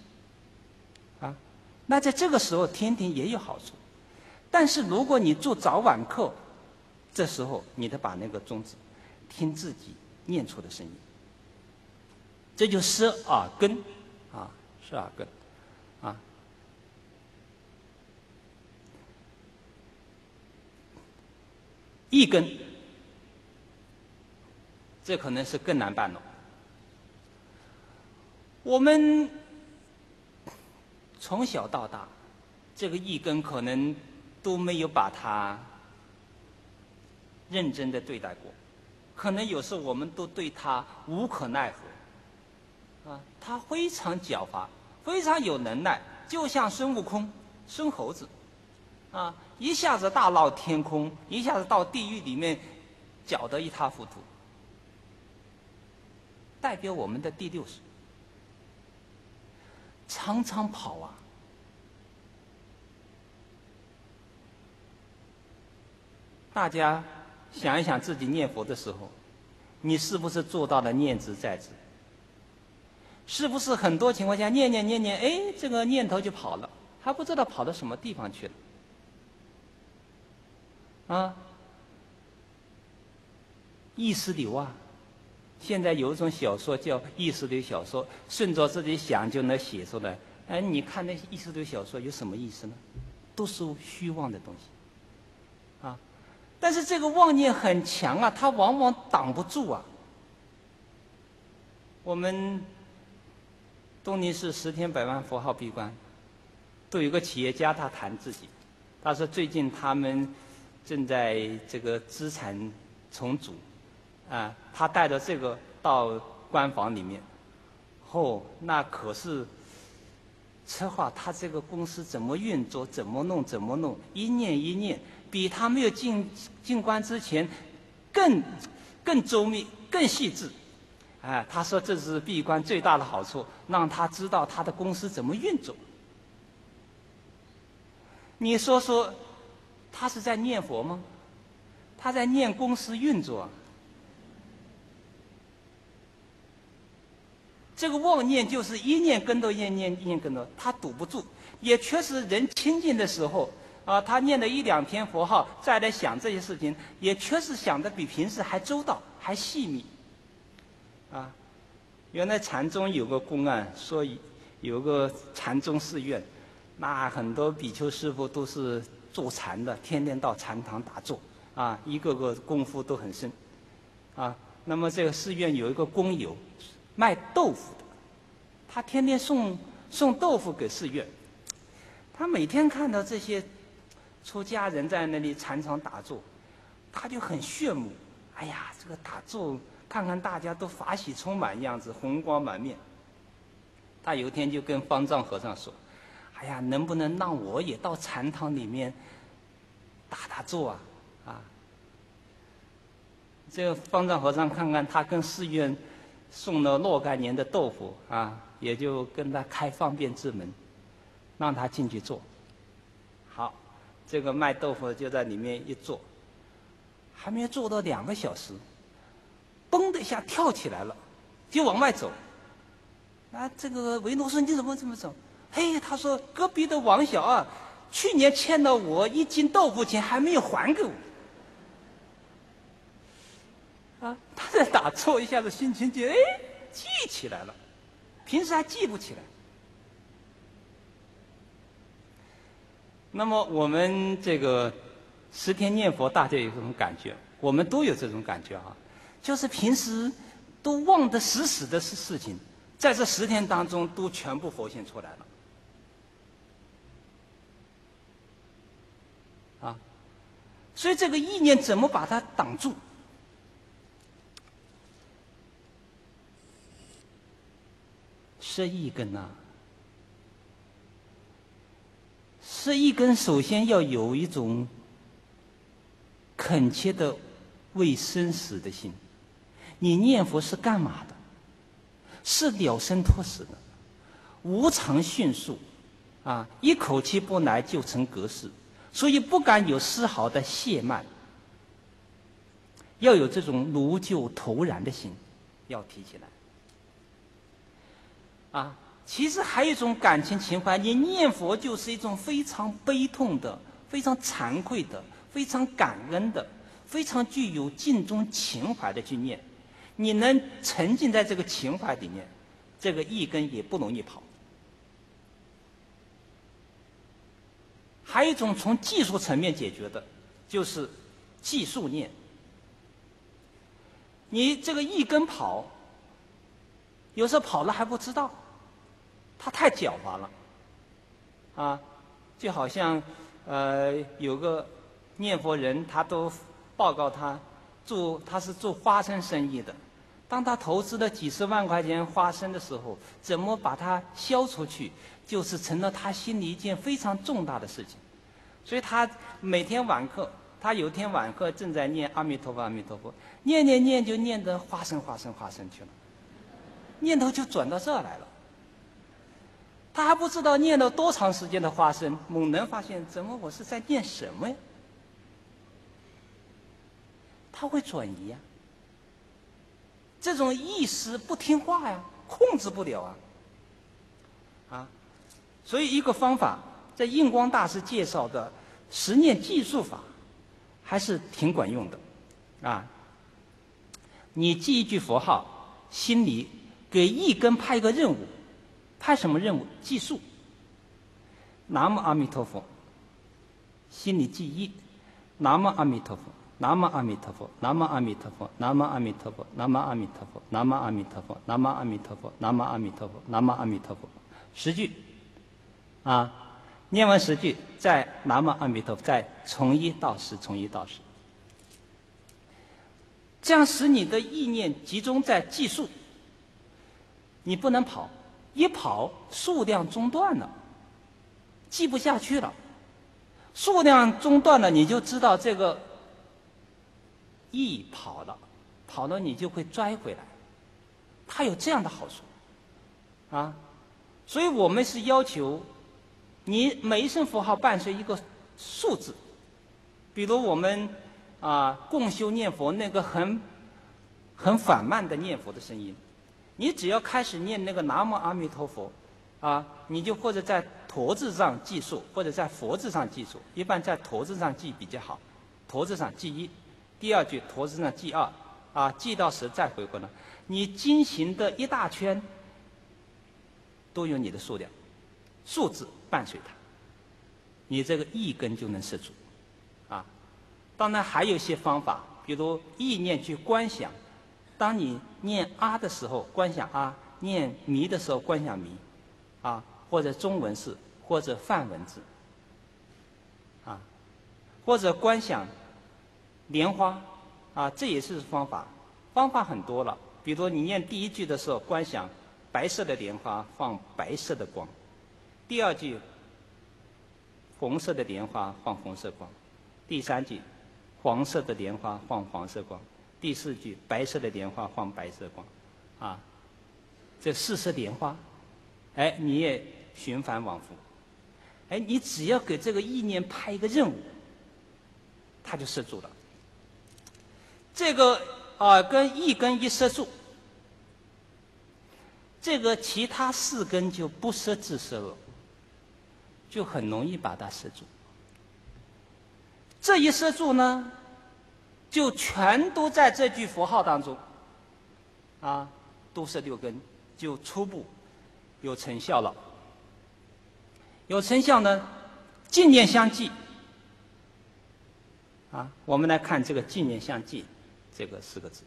那在这个时候听听也有好处。但是如果你做早晚课，这时候你得把那个宗旨听自己念出的声音，这就摄耳根摄耳根意根，这可能是更难办了。我们从小到大，这个意根可能都没有把它认真的对待过，可能有时候我们都对它无可奈何它非常狡猾，非常有能耐，就像孙悟空孙猴子一下子大闹天空，一下子到地狱里面搅得一塌糊涂，代表我们的第六识。常常跑啊，大家想一想自己念佛的时候，你是不是做到了念兹在兹？是不是很多情况下念，哎，这个念头就跑了，还不知道跑到什么地方去了？啊，意识流啊！现在有一种小说叫意识流小说，顺着自己想就能写出来。哎，你看那些意识流小说有什么意思呢？都是虚妄的东西，啊！但是这个妄念很强啊，它往往挡不住啊。我们东宁市10天100万佛号闭关，都有个企业家他谈自己，他说最近他们正在这个资产重组，啊，他带着这个到关房里面，那可是策划他这个公司怎么运作，怎么弄，一念比他没有进关之前更周密、更细致。哎，他说这是闭关最大的好处，让他知道他的公司怎么运作。你说他是在念佛吗？他在念公司运作啊。这个妄念就是一念跟着一念跟着，他堵不住。也确实人清净的时候啊，他念了1、2篇佛号，再来想这些事情，也确实想得比平时还周到，还细密。啊，原来禅宗有个公案，说有个禅宗寺院，那很多比丘师父都是坐禅的，天天到禅堂打坐，啊，一个个功夫都很深，啊，那么这个寺院有一个工友，卖豆腐的，他天天送豆腐给寺院，他每天看到这些出家人在那里禅堂打坐，他就很炫目，哎呀，这个打坐。看看大家都法喜充满样子，红光满面。他有一天就跟方丈和尚说：“哎呀，能不能让我也到禅堂里面打坐啊？”啊，这个方丈和尚看看他跟寺院送了若干年的豆腐啊，也就跟他开方便之门，让他进去坐。好，这个卖豆腐的就在里面一坐，还没坐到2个小时。嘣的一下跳起来了，就往外走。这个维罗说：“你怎么这么走？”嘿，他说隔壁的王小二去年欠了我1斤豆腐钱，还没有还给我。啊，他在打坐，一下子心情就记起来了，平时还记不起来。那么我们这个10天念佛，大家有这种感觉，我们都有这种感觉啊。就是平时都忘得死死的事情，在这10天当中都全部浮现出来了，啊，所以这个意念怎么把它挡住？摄意根啊，摄意根首先要有一种恳切的为生死的心。你念佛是干嘛的？是了生脱死的，无常迅速，啊，一口气不来就成隔世，所以不敢有丝毫的懈慢，要有这种如救投然的心，要提起来。啊，其实还有一种感情情怀，你念佛就是一种非常悲痛的、非常惭愧的、非常感恩的、非常具有尽忠情怀的去念。你能沉浸在这个情怀里面，这个意根也不容易跑。还有一种从技术层面解决的，就是技术念。你这个意根跑，有时候跑了还不知道，他太狡猾了，啊，就好像有个念佛人，他都报告他是做花生生意的。当他投资了几十万块钱花生的时候，怎么把它销出去，就是成了他心里一件非常重大的事情。所以他每天晚课他有天晚课正在念阿弥陀佛阿弥陀佛，念就念得花生去了，念头就转到这儿来了。他还不知道念了多长时间的花生，猛然发现怎么我是在念什么呀？他会转移呀，这种意识不听话呀，控制不了啊。所以一个方法，在印光大师介绍的十念计数法，还是挺管用的啊。你记一句佛号，心里给一根派一个任务，派什么任务？计数。南无阿弥陀佛，心里记一，南无阿弥陀佛。南无阿弥陀佛，南无阿弥陀佛，南无阿弥陀佛，南无阿弥陀佛，南无阿弥陀佛，南无阿弥陀佛，南无阿弥陀佛，南无阿弥陀佛，10句，念完10句，再南无阿弥陀佛，再从1到10，从1到10，这样使你的意念集中在计数，你不能跑，一跑数量中断了，记不下去了，数量中断了，你就知道这个。意跑了你就会拽回来，它有这样的好处啊。所以我们是要求你每一声佛号伴随一个数字，比如我们共修念佛那个很缓慢的念佛的声音，你只要开始念那个南无阿弥陀佛你就或者在陀字上计数，或者在佛字上计数，一般在陀字上记比较好，陀字上记1。第二句陀字上记2，记到10再回过来，你经行的一大圈都有你的数量，数字伴随它，你这个意根就能摄住当然还有一些方法，比如意念去观想，当你念阿的时候观想阿，念弥的时候观想弥或者中文字或者梵文字或者观想莲花这也是方法，方法很多了。比如你念第1句的时候，观想白色的莲花放白色的光；第2句红色的莲花放红色光；第3句黄色的莲花放黄色光；第4句白色的莲花放白色光这4色莲花，你也循环往复，你只要给这个意念派一个任务，它就摄住了。这个跟一根一摄住，这个其他4根就不摄自摄了，就很容易把它摄住。这一摄住呢，就全都在这句佛号当中都摄6根，就初步有成效了。有成效呢，净念相继我们来看这个净念相继这个4个字，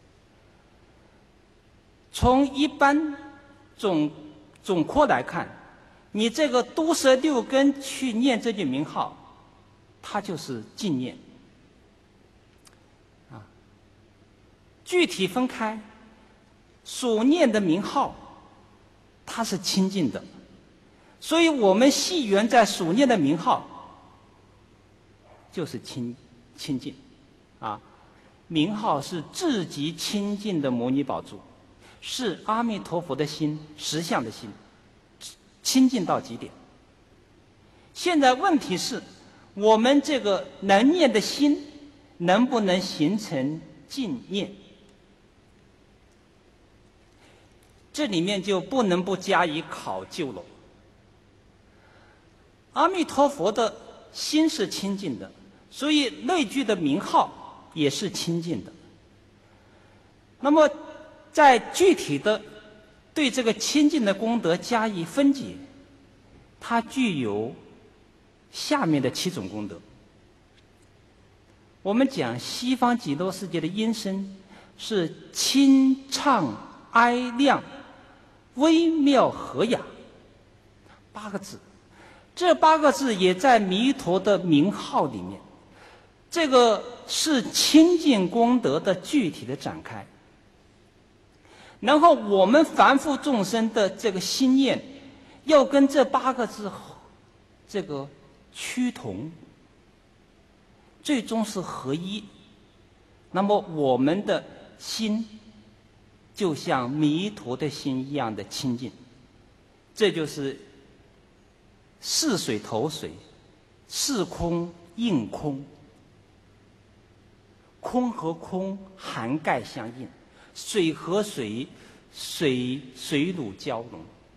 从一般总括来看，你这个都摄6根去念这句名号，它就是净念具体分开，所念的名号它是清净的，所以我们系缘在所念的名号就是清净名号是至极清净的摩尼宝珠，是阿弥陀佛的心，实相的心，清净到极点。现在问题是我们这个能念的心能不能形成净念，这里面就不能不加以考究了。阿弥陀佛的心是清净的，所以那句的名号也是清净的。那么在具体的对这个清净的功德加以分解，它具有下面的7种功德。我们讲西方极乐世界的音声是清畅哀亮微妙和雅8个字，这8个字也在弥陀的名号里面，这个是清净功德的具体的展开。然后我们凡夫众生的这个心念要跟这8个字这个趋同， 最终是合一。那么我们的心就像弥陀的心一样的清净，这就是是水投水，是空应空，空和空涵盖相应，水和水水乳交融。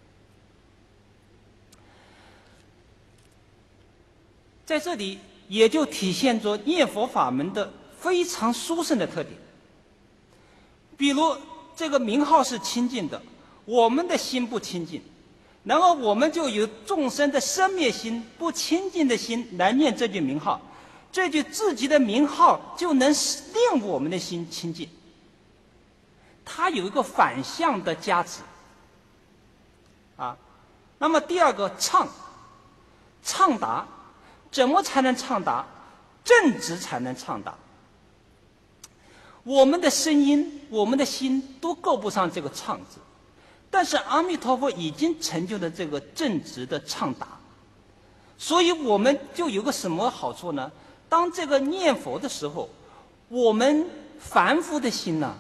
在这里也就体现着念佛法门的非常殊胜的特点。比如这个名号是清净的，我们的心不清净，然后我们就有众生的生灭心、不清净的心来念这句名号，这句自己的名号就能令我们的心清净。它有一个反向的加持啊。那么第二个畅达，怎么才能畅达？正直才能畅达。我们的声音、我们的心都够不上这个畅字，但是阿弥陀佛已经成就了这个正直的畅达，所以我们就有个什么好处呢？当这个念佛的时候，我们凡夫的心呢，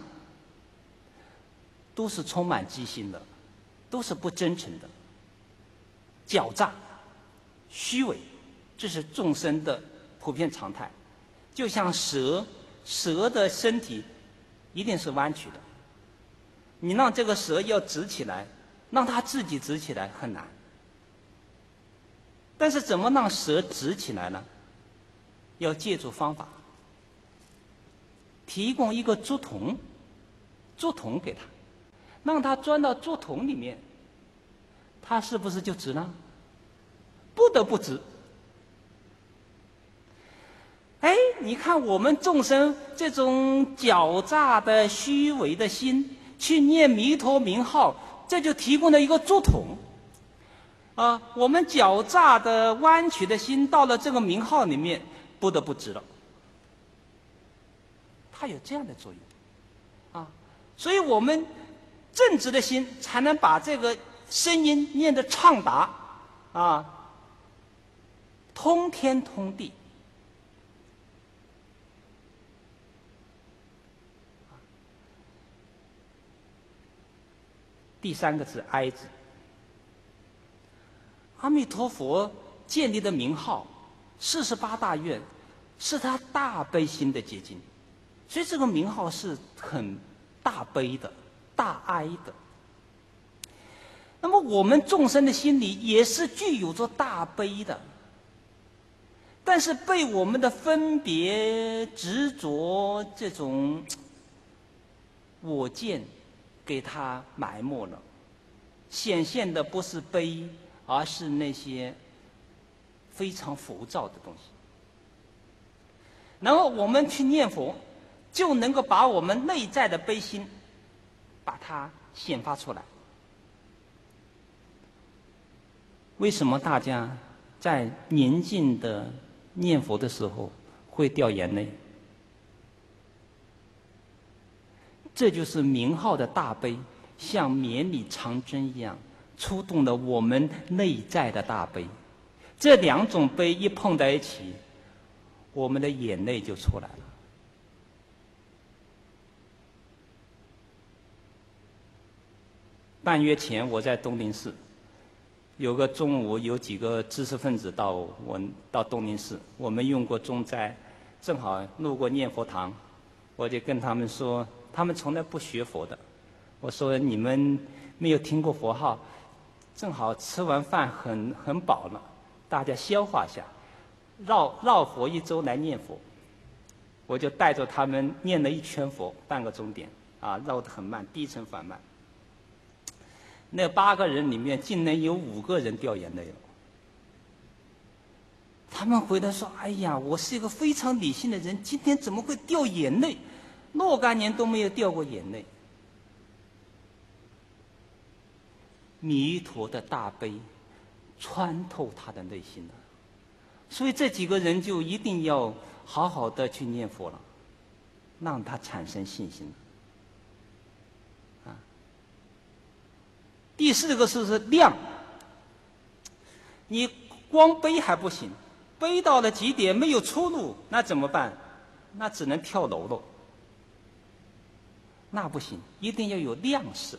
都是充满机心的，都是不真诚的、狡诈、虚伪，这是众生的普遍常态。就像蛇的身体一定是弯曲的，你让这个蛇要直起来，让它自己直起来很难。但是怎么让蛇直起来呢？要借助方法，提供一个竹筒给它，让它钻到竹筒里面，它是不是就直了？不得不直。哎，你看我们众生这种狡诈的、虚伪的心，去念弥陀名号，这就提供了一个竹筒。我们狡诈的、弯曲的心到了这个名号里面，不得不直了。它有这样的作用，所以我们正直的心才能把这个声音念得畅达，通天通地。第三个字哀字，阿弥陀佛建立的名号48大愿，是他大悲心的结晶，所以这个名号是很大悲的、大哀的。那么我们众生的心里也是具有着大悲的，但是被我们的分别、执着这种我见给它埋没了，显现的不是悲，而是那些非常浮躁的东西。然后我们去念佛，就能够把我们内在的悲心把它显发出来。为什么大家在宁静的念佛的时候会掉眼泪？这就是名号的大悲，像绵里长针一样，触动了我们内在的大悲。这两种悲一碰在一起，我们的眼泪就出来了。半月前，我在东林寺，有个中午，有几个知识分子到东林寺，我们用过中斋，正好路过念佛堂，我就跟他们说，他们从来不学佛的，我说你们没有听过佛号，正好吃完饭很饱了，大家消化一下，绕佛一周来念佛。我就带着他们念了一圈佛，半个钟点，绕得很慢，低沉缓慢。那8个人里面，竟然有5个人掉眼泪了。他们回来说：“哎呀，我是一个非常理性的人，今天怎么会掉眼泪？若干年都没有掉过眼泪。”弥陀的大悲穿透他的内心了，所以这几个人就一定要好好的去念佛了，让他产生信心了。第4个是量，你光悲还不行， 悲到了极点，没有出路，那怎么办？那只能跳楼了。那不行，一定要有亮色。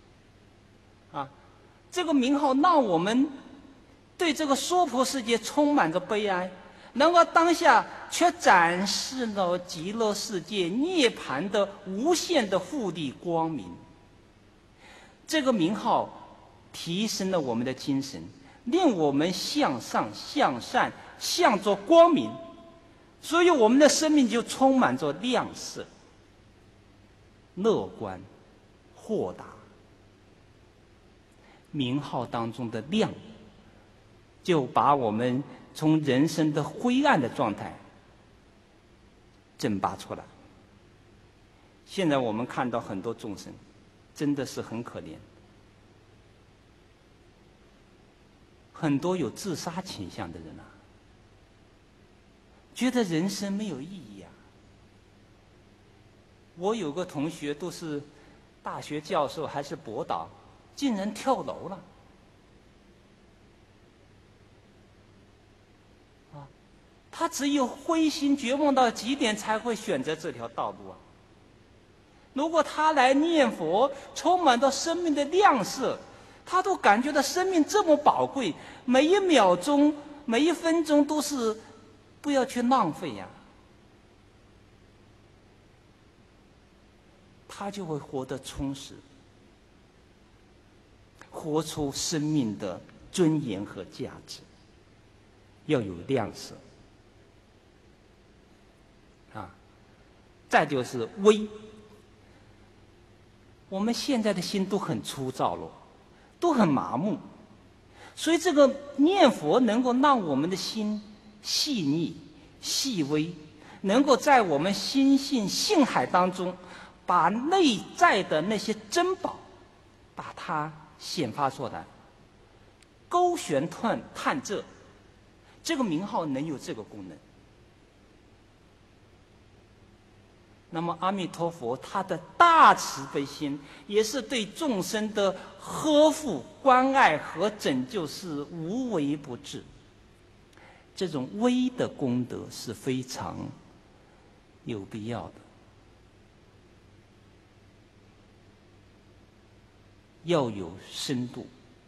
这个名号让我们对这个娑婆世界充满着悲哀，然而当下却展示了极乐世界涅槃的无限的富丽光明。这个名号提升了我们的精神，令我们向上向善，向着光明，所以我们的生命就充满着亮色、乐观、豁达。名号当中的亮，就把我们从人生的灰暗的状态挣拔出来。现在我们看到很多众生，真的是很可怜，很多有自杀倾向的人啊，觉得人生没有意义啊。我有个同学都是大学教授还是博导，竟然跳楼了。他只有灰心绝望到极点才会选择这条道路啊。如果他来念佛，充满到生命的亮色，他都感觉到生命这么宝贵，每一秒钟、每一分钟都是不要去浪费呀。他就会活得充实，活出生命的尊严和价值，要有亮色。再就是威。我们现在的心都很粗糙了，都很麻木，所以这个念佛能够让我们的心细腻、细微，能够在我们心性性海当中，把内在的那些珍宝，把它显发出来，勾旋探这，这个名号能有这个功能。那么阿弥陀佛他的大慈悲心，也是对众生的呵护、关爱和拯救是无微不至。这种微的功德是非常有必要的，要有深度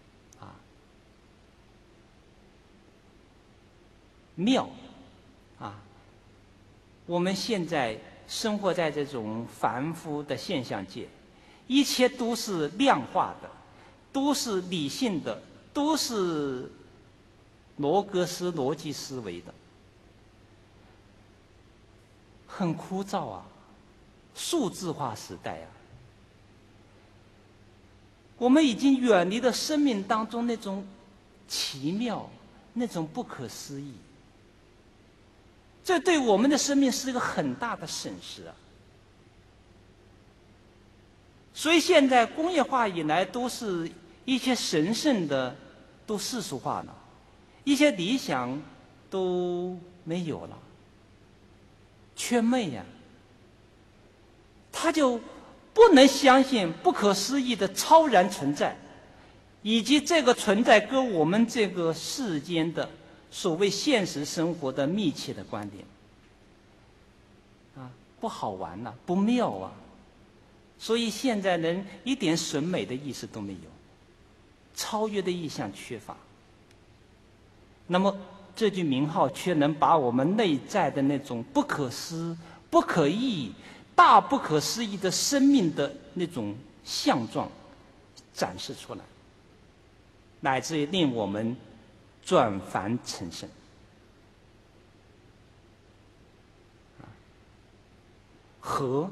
妙我们现在生活在这种凡夫的现象界，一切都是量化的，都是理性的，都是罗格斯逻辑思维的，很枯燥啊，数字化时代啊。我们已经远离了生命当中那种奇妙、那种不可思议。这对我们的生命是一个很大的损失啊！所以现在工业化以来，都是一些神圣的都世俗化了，一些理想都没有了，缺昧呀！他就不能相信不可思议的超然存在，以及这个存在跟我们这个世间的所谓现实生活的密切的关联不好玩啊，不妙啊，所以现在人一点审美的意识都没有，超越的意象缺乏。那么这句名号却能把我们内在的那种不可思、不可议、大不可思议的生命的那种相状展示出来，乃至于令我们转凡成圣。和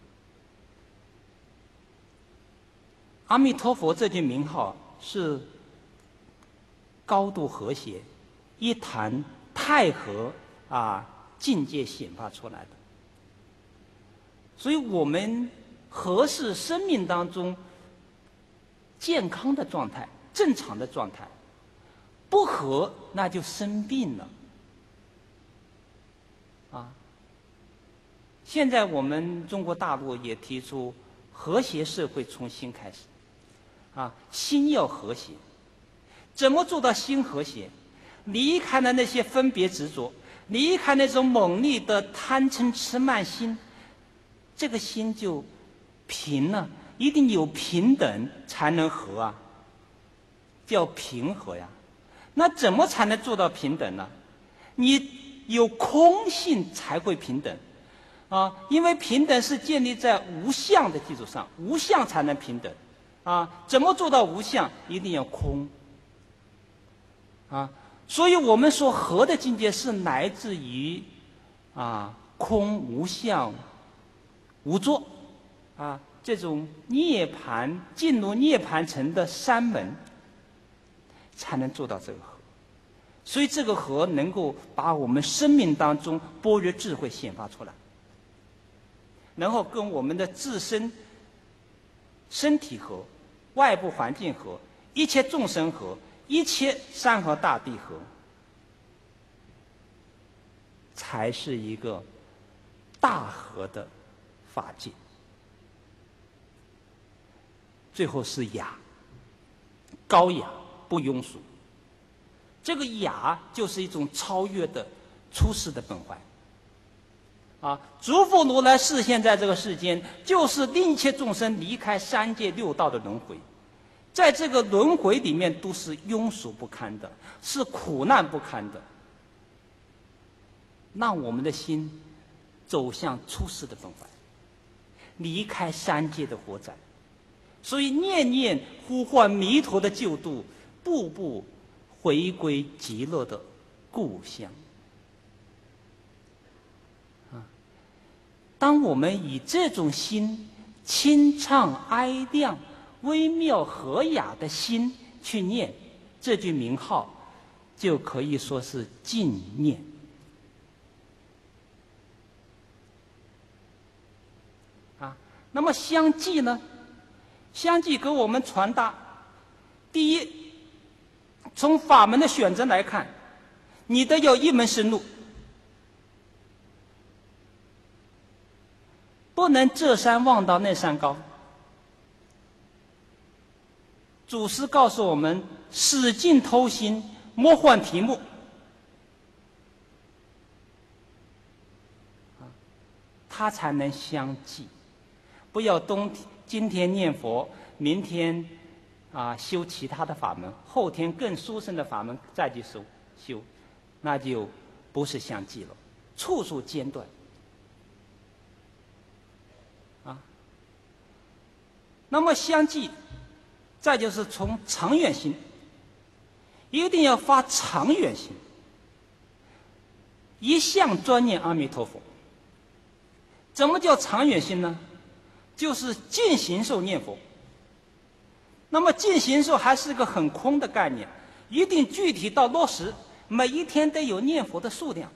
阿弥陀佛这句名号是高度和谐，一谈太和境界显发出来的。所以我们和是生命当中健康的状态、正常的状态，不和那就生病了现在我们中国大陆也提出和谐社会从心开始心要和谐。怎么做到心和谐？ 离开了那些分别执着，离开那种猛烈的贪嗔痴慢心，这个心就平了。一定有平等才能和啊，叫平和呀。那怎么才能做到平等呢？你有空性才会平等啊，因为平等是建立在无相的基础上，无相才能平等啊。怎么做到无相？一定要空啊。所以我们说和的境界是来自于空无相无作啊，这种涅槃进入涅槃城的三门，才能做到这个和。所以这个和能够把我们生命当中般若智慧显发出来，然后跟我们的自身身体和、外部环境和、一切众生和、一切山河大地和，才是一个大和的法界。最后是雅，高雅不庸俗。这个雅就是一种超越的出世的本怀诸佛如来示现在这个世间，就是令一切众生离开三界六道的轮回，在这个轮回里面都是庸俗不堪的，是苦难不堪的，让我们的心走向出世的本怀，离开三界的火灾。所以念念呼唤弥陀的救度，步步回归极乐的故乡当我们以这种心清畅哀亮、微妙和雅的心去念这句名号，就可以说是净念那么相继呢？相继给我们传达，第一，从法门的选择来看，你得有一门深入，不能这山望到那山高。祖师告诉我们，使劲偷心，莫换题目。他才能相继，不要今天念佛，明天修其他的法门，后天更殊胜的法门再去修，那就不是相继了，处处间断那么相继，再就是从长远心，一定要发长远心，一向专念阿弥陀佛。怎么叫长远心呢？就是尽形寿念佛。那么尽形寿还是个很空的概念，一定具体到落实，每一天得有念佛的数量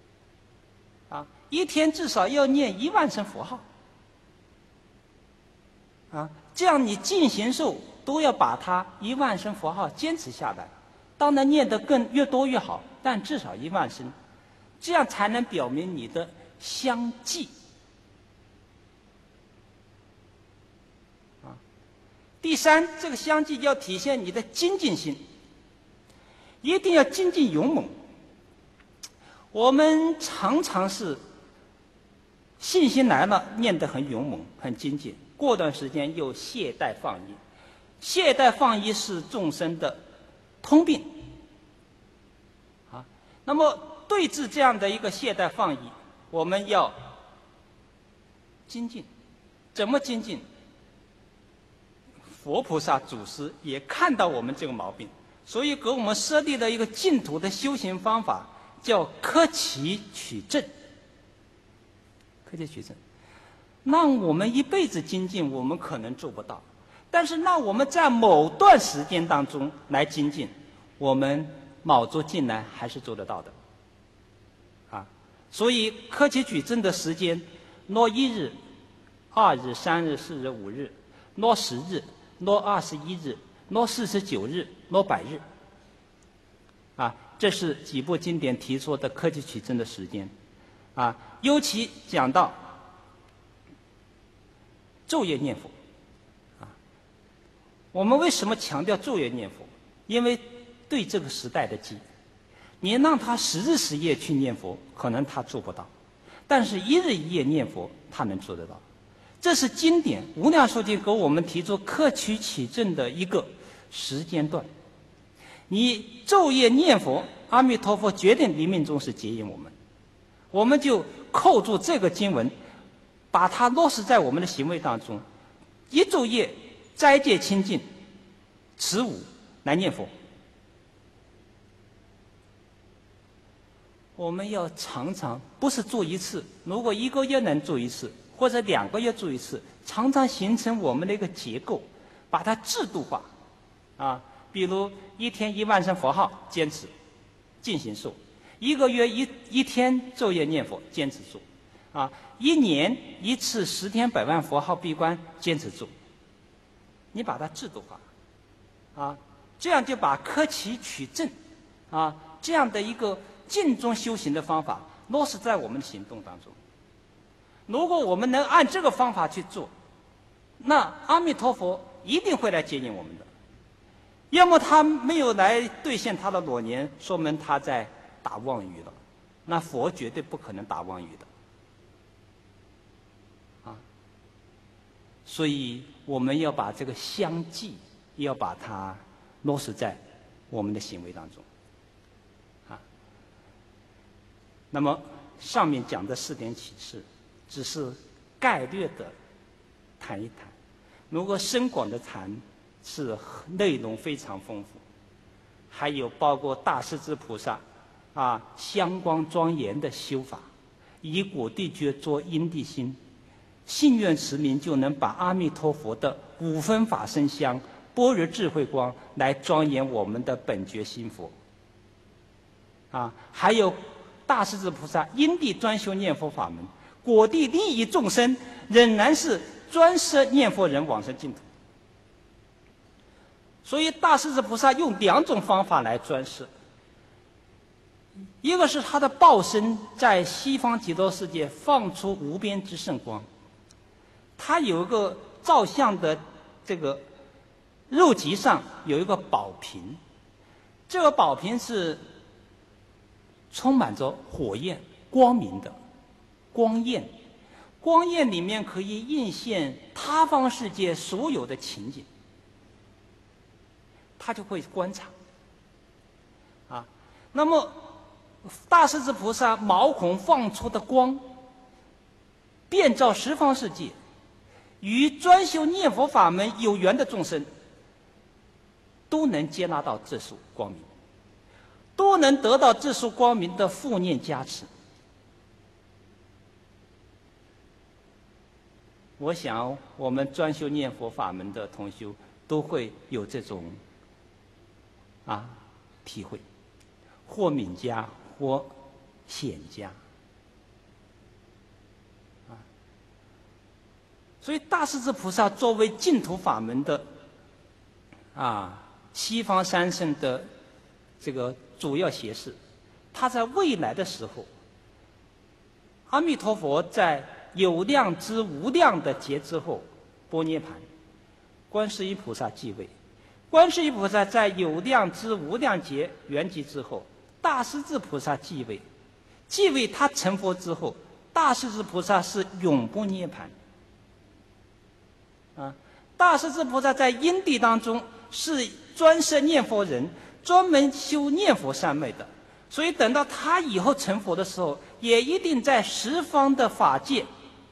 一天至少要念10000声佛号这样你尽形寿都要把它10000声佛号坚持下来，当然念得越多越好，但至少10000声，这样才能表明你的相继第三，这个相继要体现你的精进心，一定要精进勇猛。我们常常是信心来了，念得很勇猛很精进，过段时间又懈怠放逸。懈怠放逸是众生的通病那么对治这样的一个懈怠放逸，我们要精进。怎么精进？佛菩萨祖师也看到我们这个毛病，所以给我们设立了一个净土的修行方法，叫克期取证。克期取证，让我们一辈子精进，我们可能做不到，但是让我们在某段时间当中来精进，我们卯足劲来还是做得到的所以克期取证的时间，若1日、2日、3日、4日、5日，若10日，若21日，若49日，若100日这是几部经典提出的克期取证的时间尤其讲到昼夜念佛我们为什么强调昼夜念佛？因为对这个时代的急， 你让他10日10夜去念佛，可能他做不到，但是1日1夜念佛，他能做得到。这是经典《无量寿经》给我们提出克取起证的一个时间段。你昼夜念佛，阿弥陀佛决定临命终时接引我们，我们就扣住这个经文，把它落实在我们的行为当中。一昼夜斋戒清净，持午来念佛。我们要常常，不是做一次，如果1个月能做一次，或者2个月做一次，常常形成我们的一个结构，把它制度化。比如1天1万声佛号，坚持进行做；1个月一天昼夜念佛，坚持做；1年1次10天100万佛号闭关，坚持做。你把它制度化，这样就把克己取证，这样的一个静中修行的方法落实在我们的行动当中。如果我们能按这个方法去做，那阿弥陀佛一定会来接引我们的。要么他没有来兑现他的诺言，说明他在打妄语了，那佛绝对不可能打妄语的。所以我们要把这个相继，要把它落实在我们的行为当中。那么上面讲的4点启示，只是概略的谈一谈。如果深广的谈，是内容非常丰富，还有包括大势至菩萨香光庄严的修法，以果地觉作因地心，信愿持名就能把阿弥陀佛的5分法身香、般若智慧光来庄严我们的本觉心佛。还有大势至菩萨因地专修念佛法门，果地利益众生，仍然是专摄念佛人往生净土。所以大势至菩萨用2种方法来专摄，一个是他的报身在西方极乐世界放出无边之圣光，他有一个照相的这个肉脊上有一个宝瓶，这个宝瓶是充满着火焰光明的光焰，光焰里面可以映现他方世界所有的情景，他就会观察。那么大势至菩萨毛孔放出的光，遍照十方世界，与专修念佛法门有缘的众生，都能接纳到这束光明，都能得到这束光明的护念加持。我想我们专修念佛法门的同修都会有这种体会，或敏加或显加。所以大势至菩萨作为净土法门的西方三圣的这个主要胁侍，他在未来的时候，阿弥陀佛在有量之无量的劫之后般涅槃，观世音菩萨继位。观世音菩萨在有量之无量劫圆寂之后，大势至菩萨继位。继位他成佛之后，大势至菩萨是永不涅槃。大势至菩萨在因地当中是专摄念佛人，专门修念佛三昧的，所以等到他以后成佛的时候，也一定在十方的法界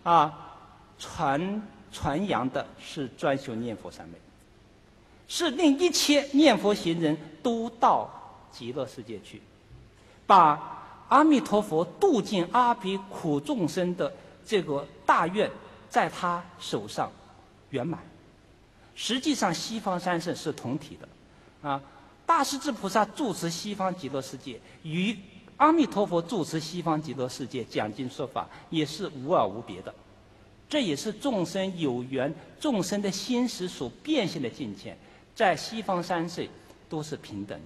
传扬的是专修念佛三昧，是令一切念佛行人都到极乐世界去，把阿弥陀佛度尽阿鼻苦众生的这个大愿在他手上圆满。实际上西方三圣是同体的大势至菩萨住持西方极乐世界，与阿弥陀佛住持西方极乐世界讲经说法也是无二无别的。这也是众生有缘，众生的心识所变现的境界，在西方三圣都是平等的。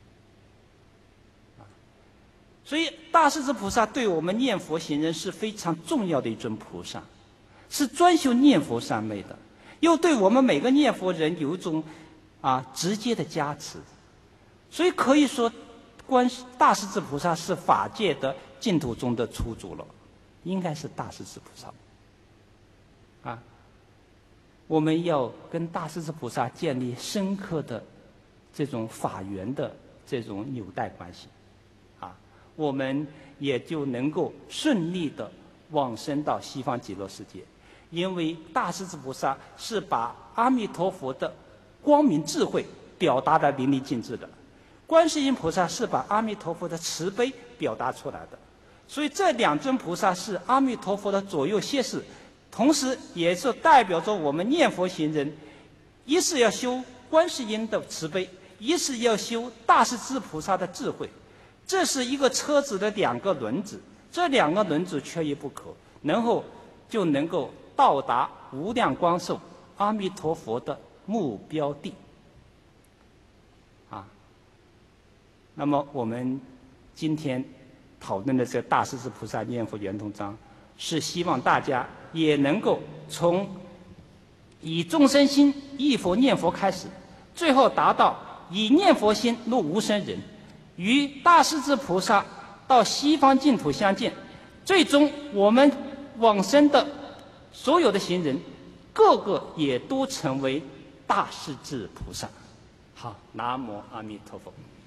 所以大势至菩萨对我们念佛行人是非常重要的一尊菩萨，是专修念佛三昧的，又对我们每个念佛人有一种直接的加持。所以可以说大势至菩萨是法界的净土中的初祖了，应该是大势至菩萨。啊，我们要跟大势至菩萨建立深刻的这种法缘的这种纽带关系，啊，我们也就能够顺利的往生到西方极乐世界。因为大势至菩萨是把阿弥陀佛的光明智慧表达得淋漓尽致的，观世音菩萨是把阿弥陀佛的慈悲表达出来的，所以这两尊菩萨是阿弥陀佛的左右胁侍，同时也是代表着我们念佛行人，一是要修观世音的慈悲，一是要修大势至菩萨的智慧。这是一个车子的两个轮子，这两个轮子缺一不可，然后就能够到达无量光寿阿弥陀佛的目标地。啊，那么我们今天讨论的这个大势至菩萨念佛圆通章，是希望大家也能够从以众生心忆佛念佛开始，最后达到以念佛心入无生人，与大势至菩萨到西方净土相见，最终我们往生的所有的行人，个个也都成为大势至菩萨。好，南无阿弥陀佛。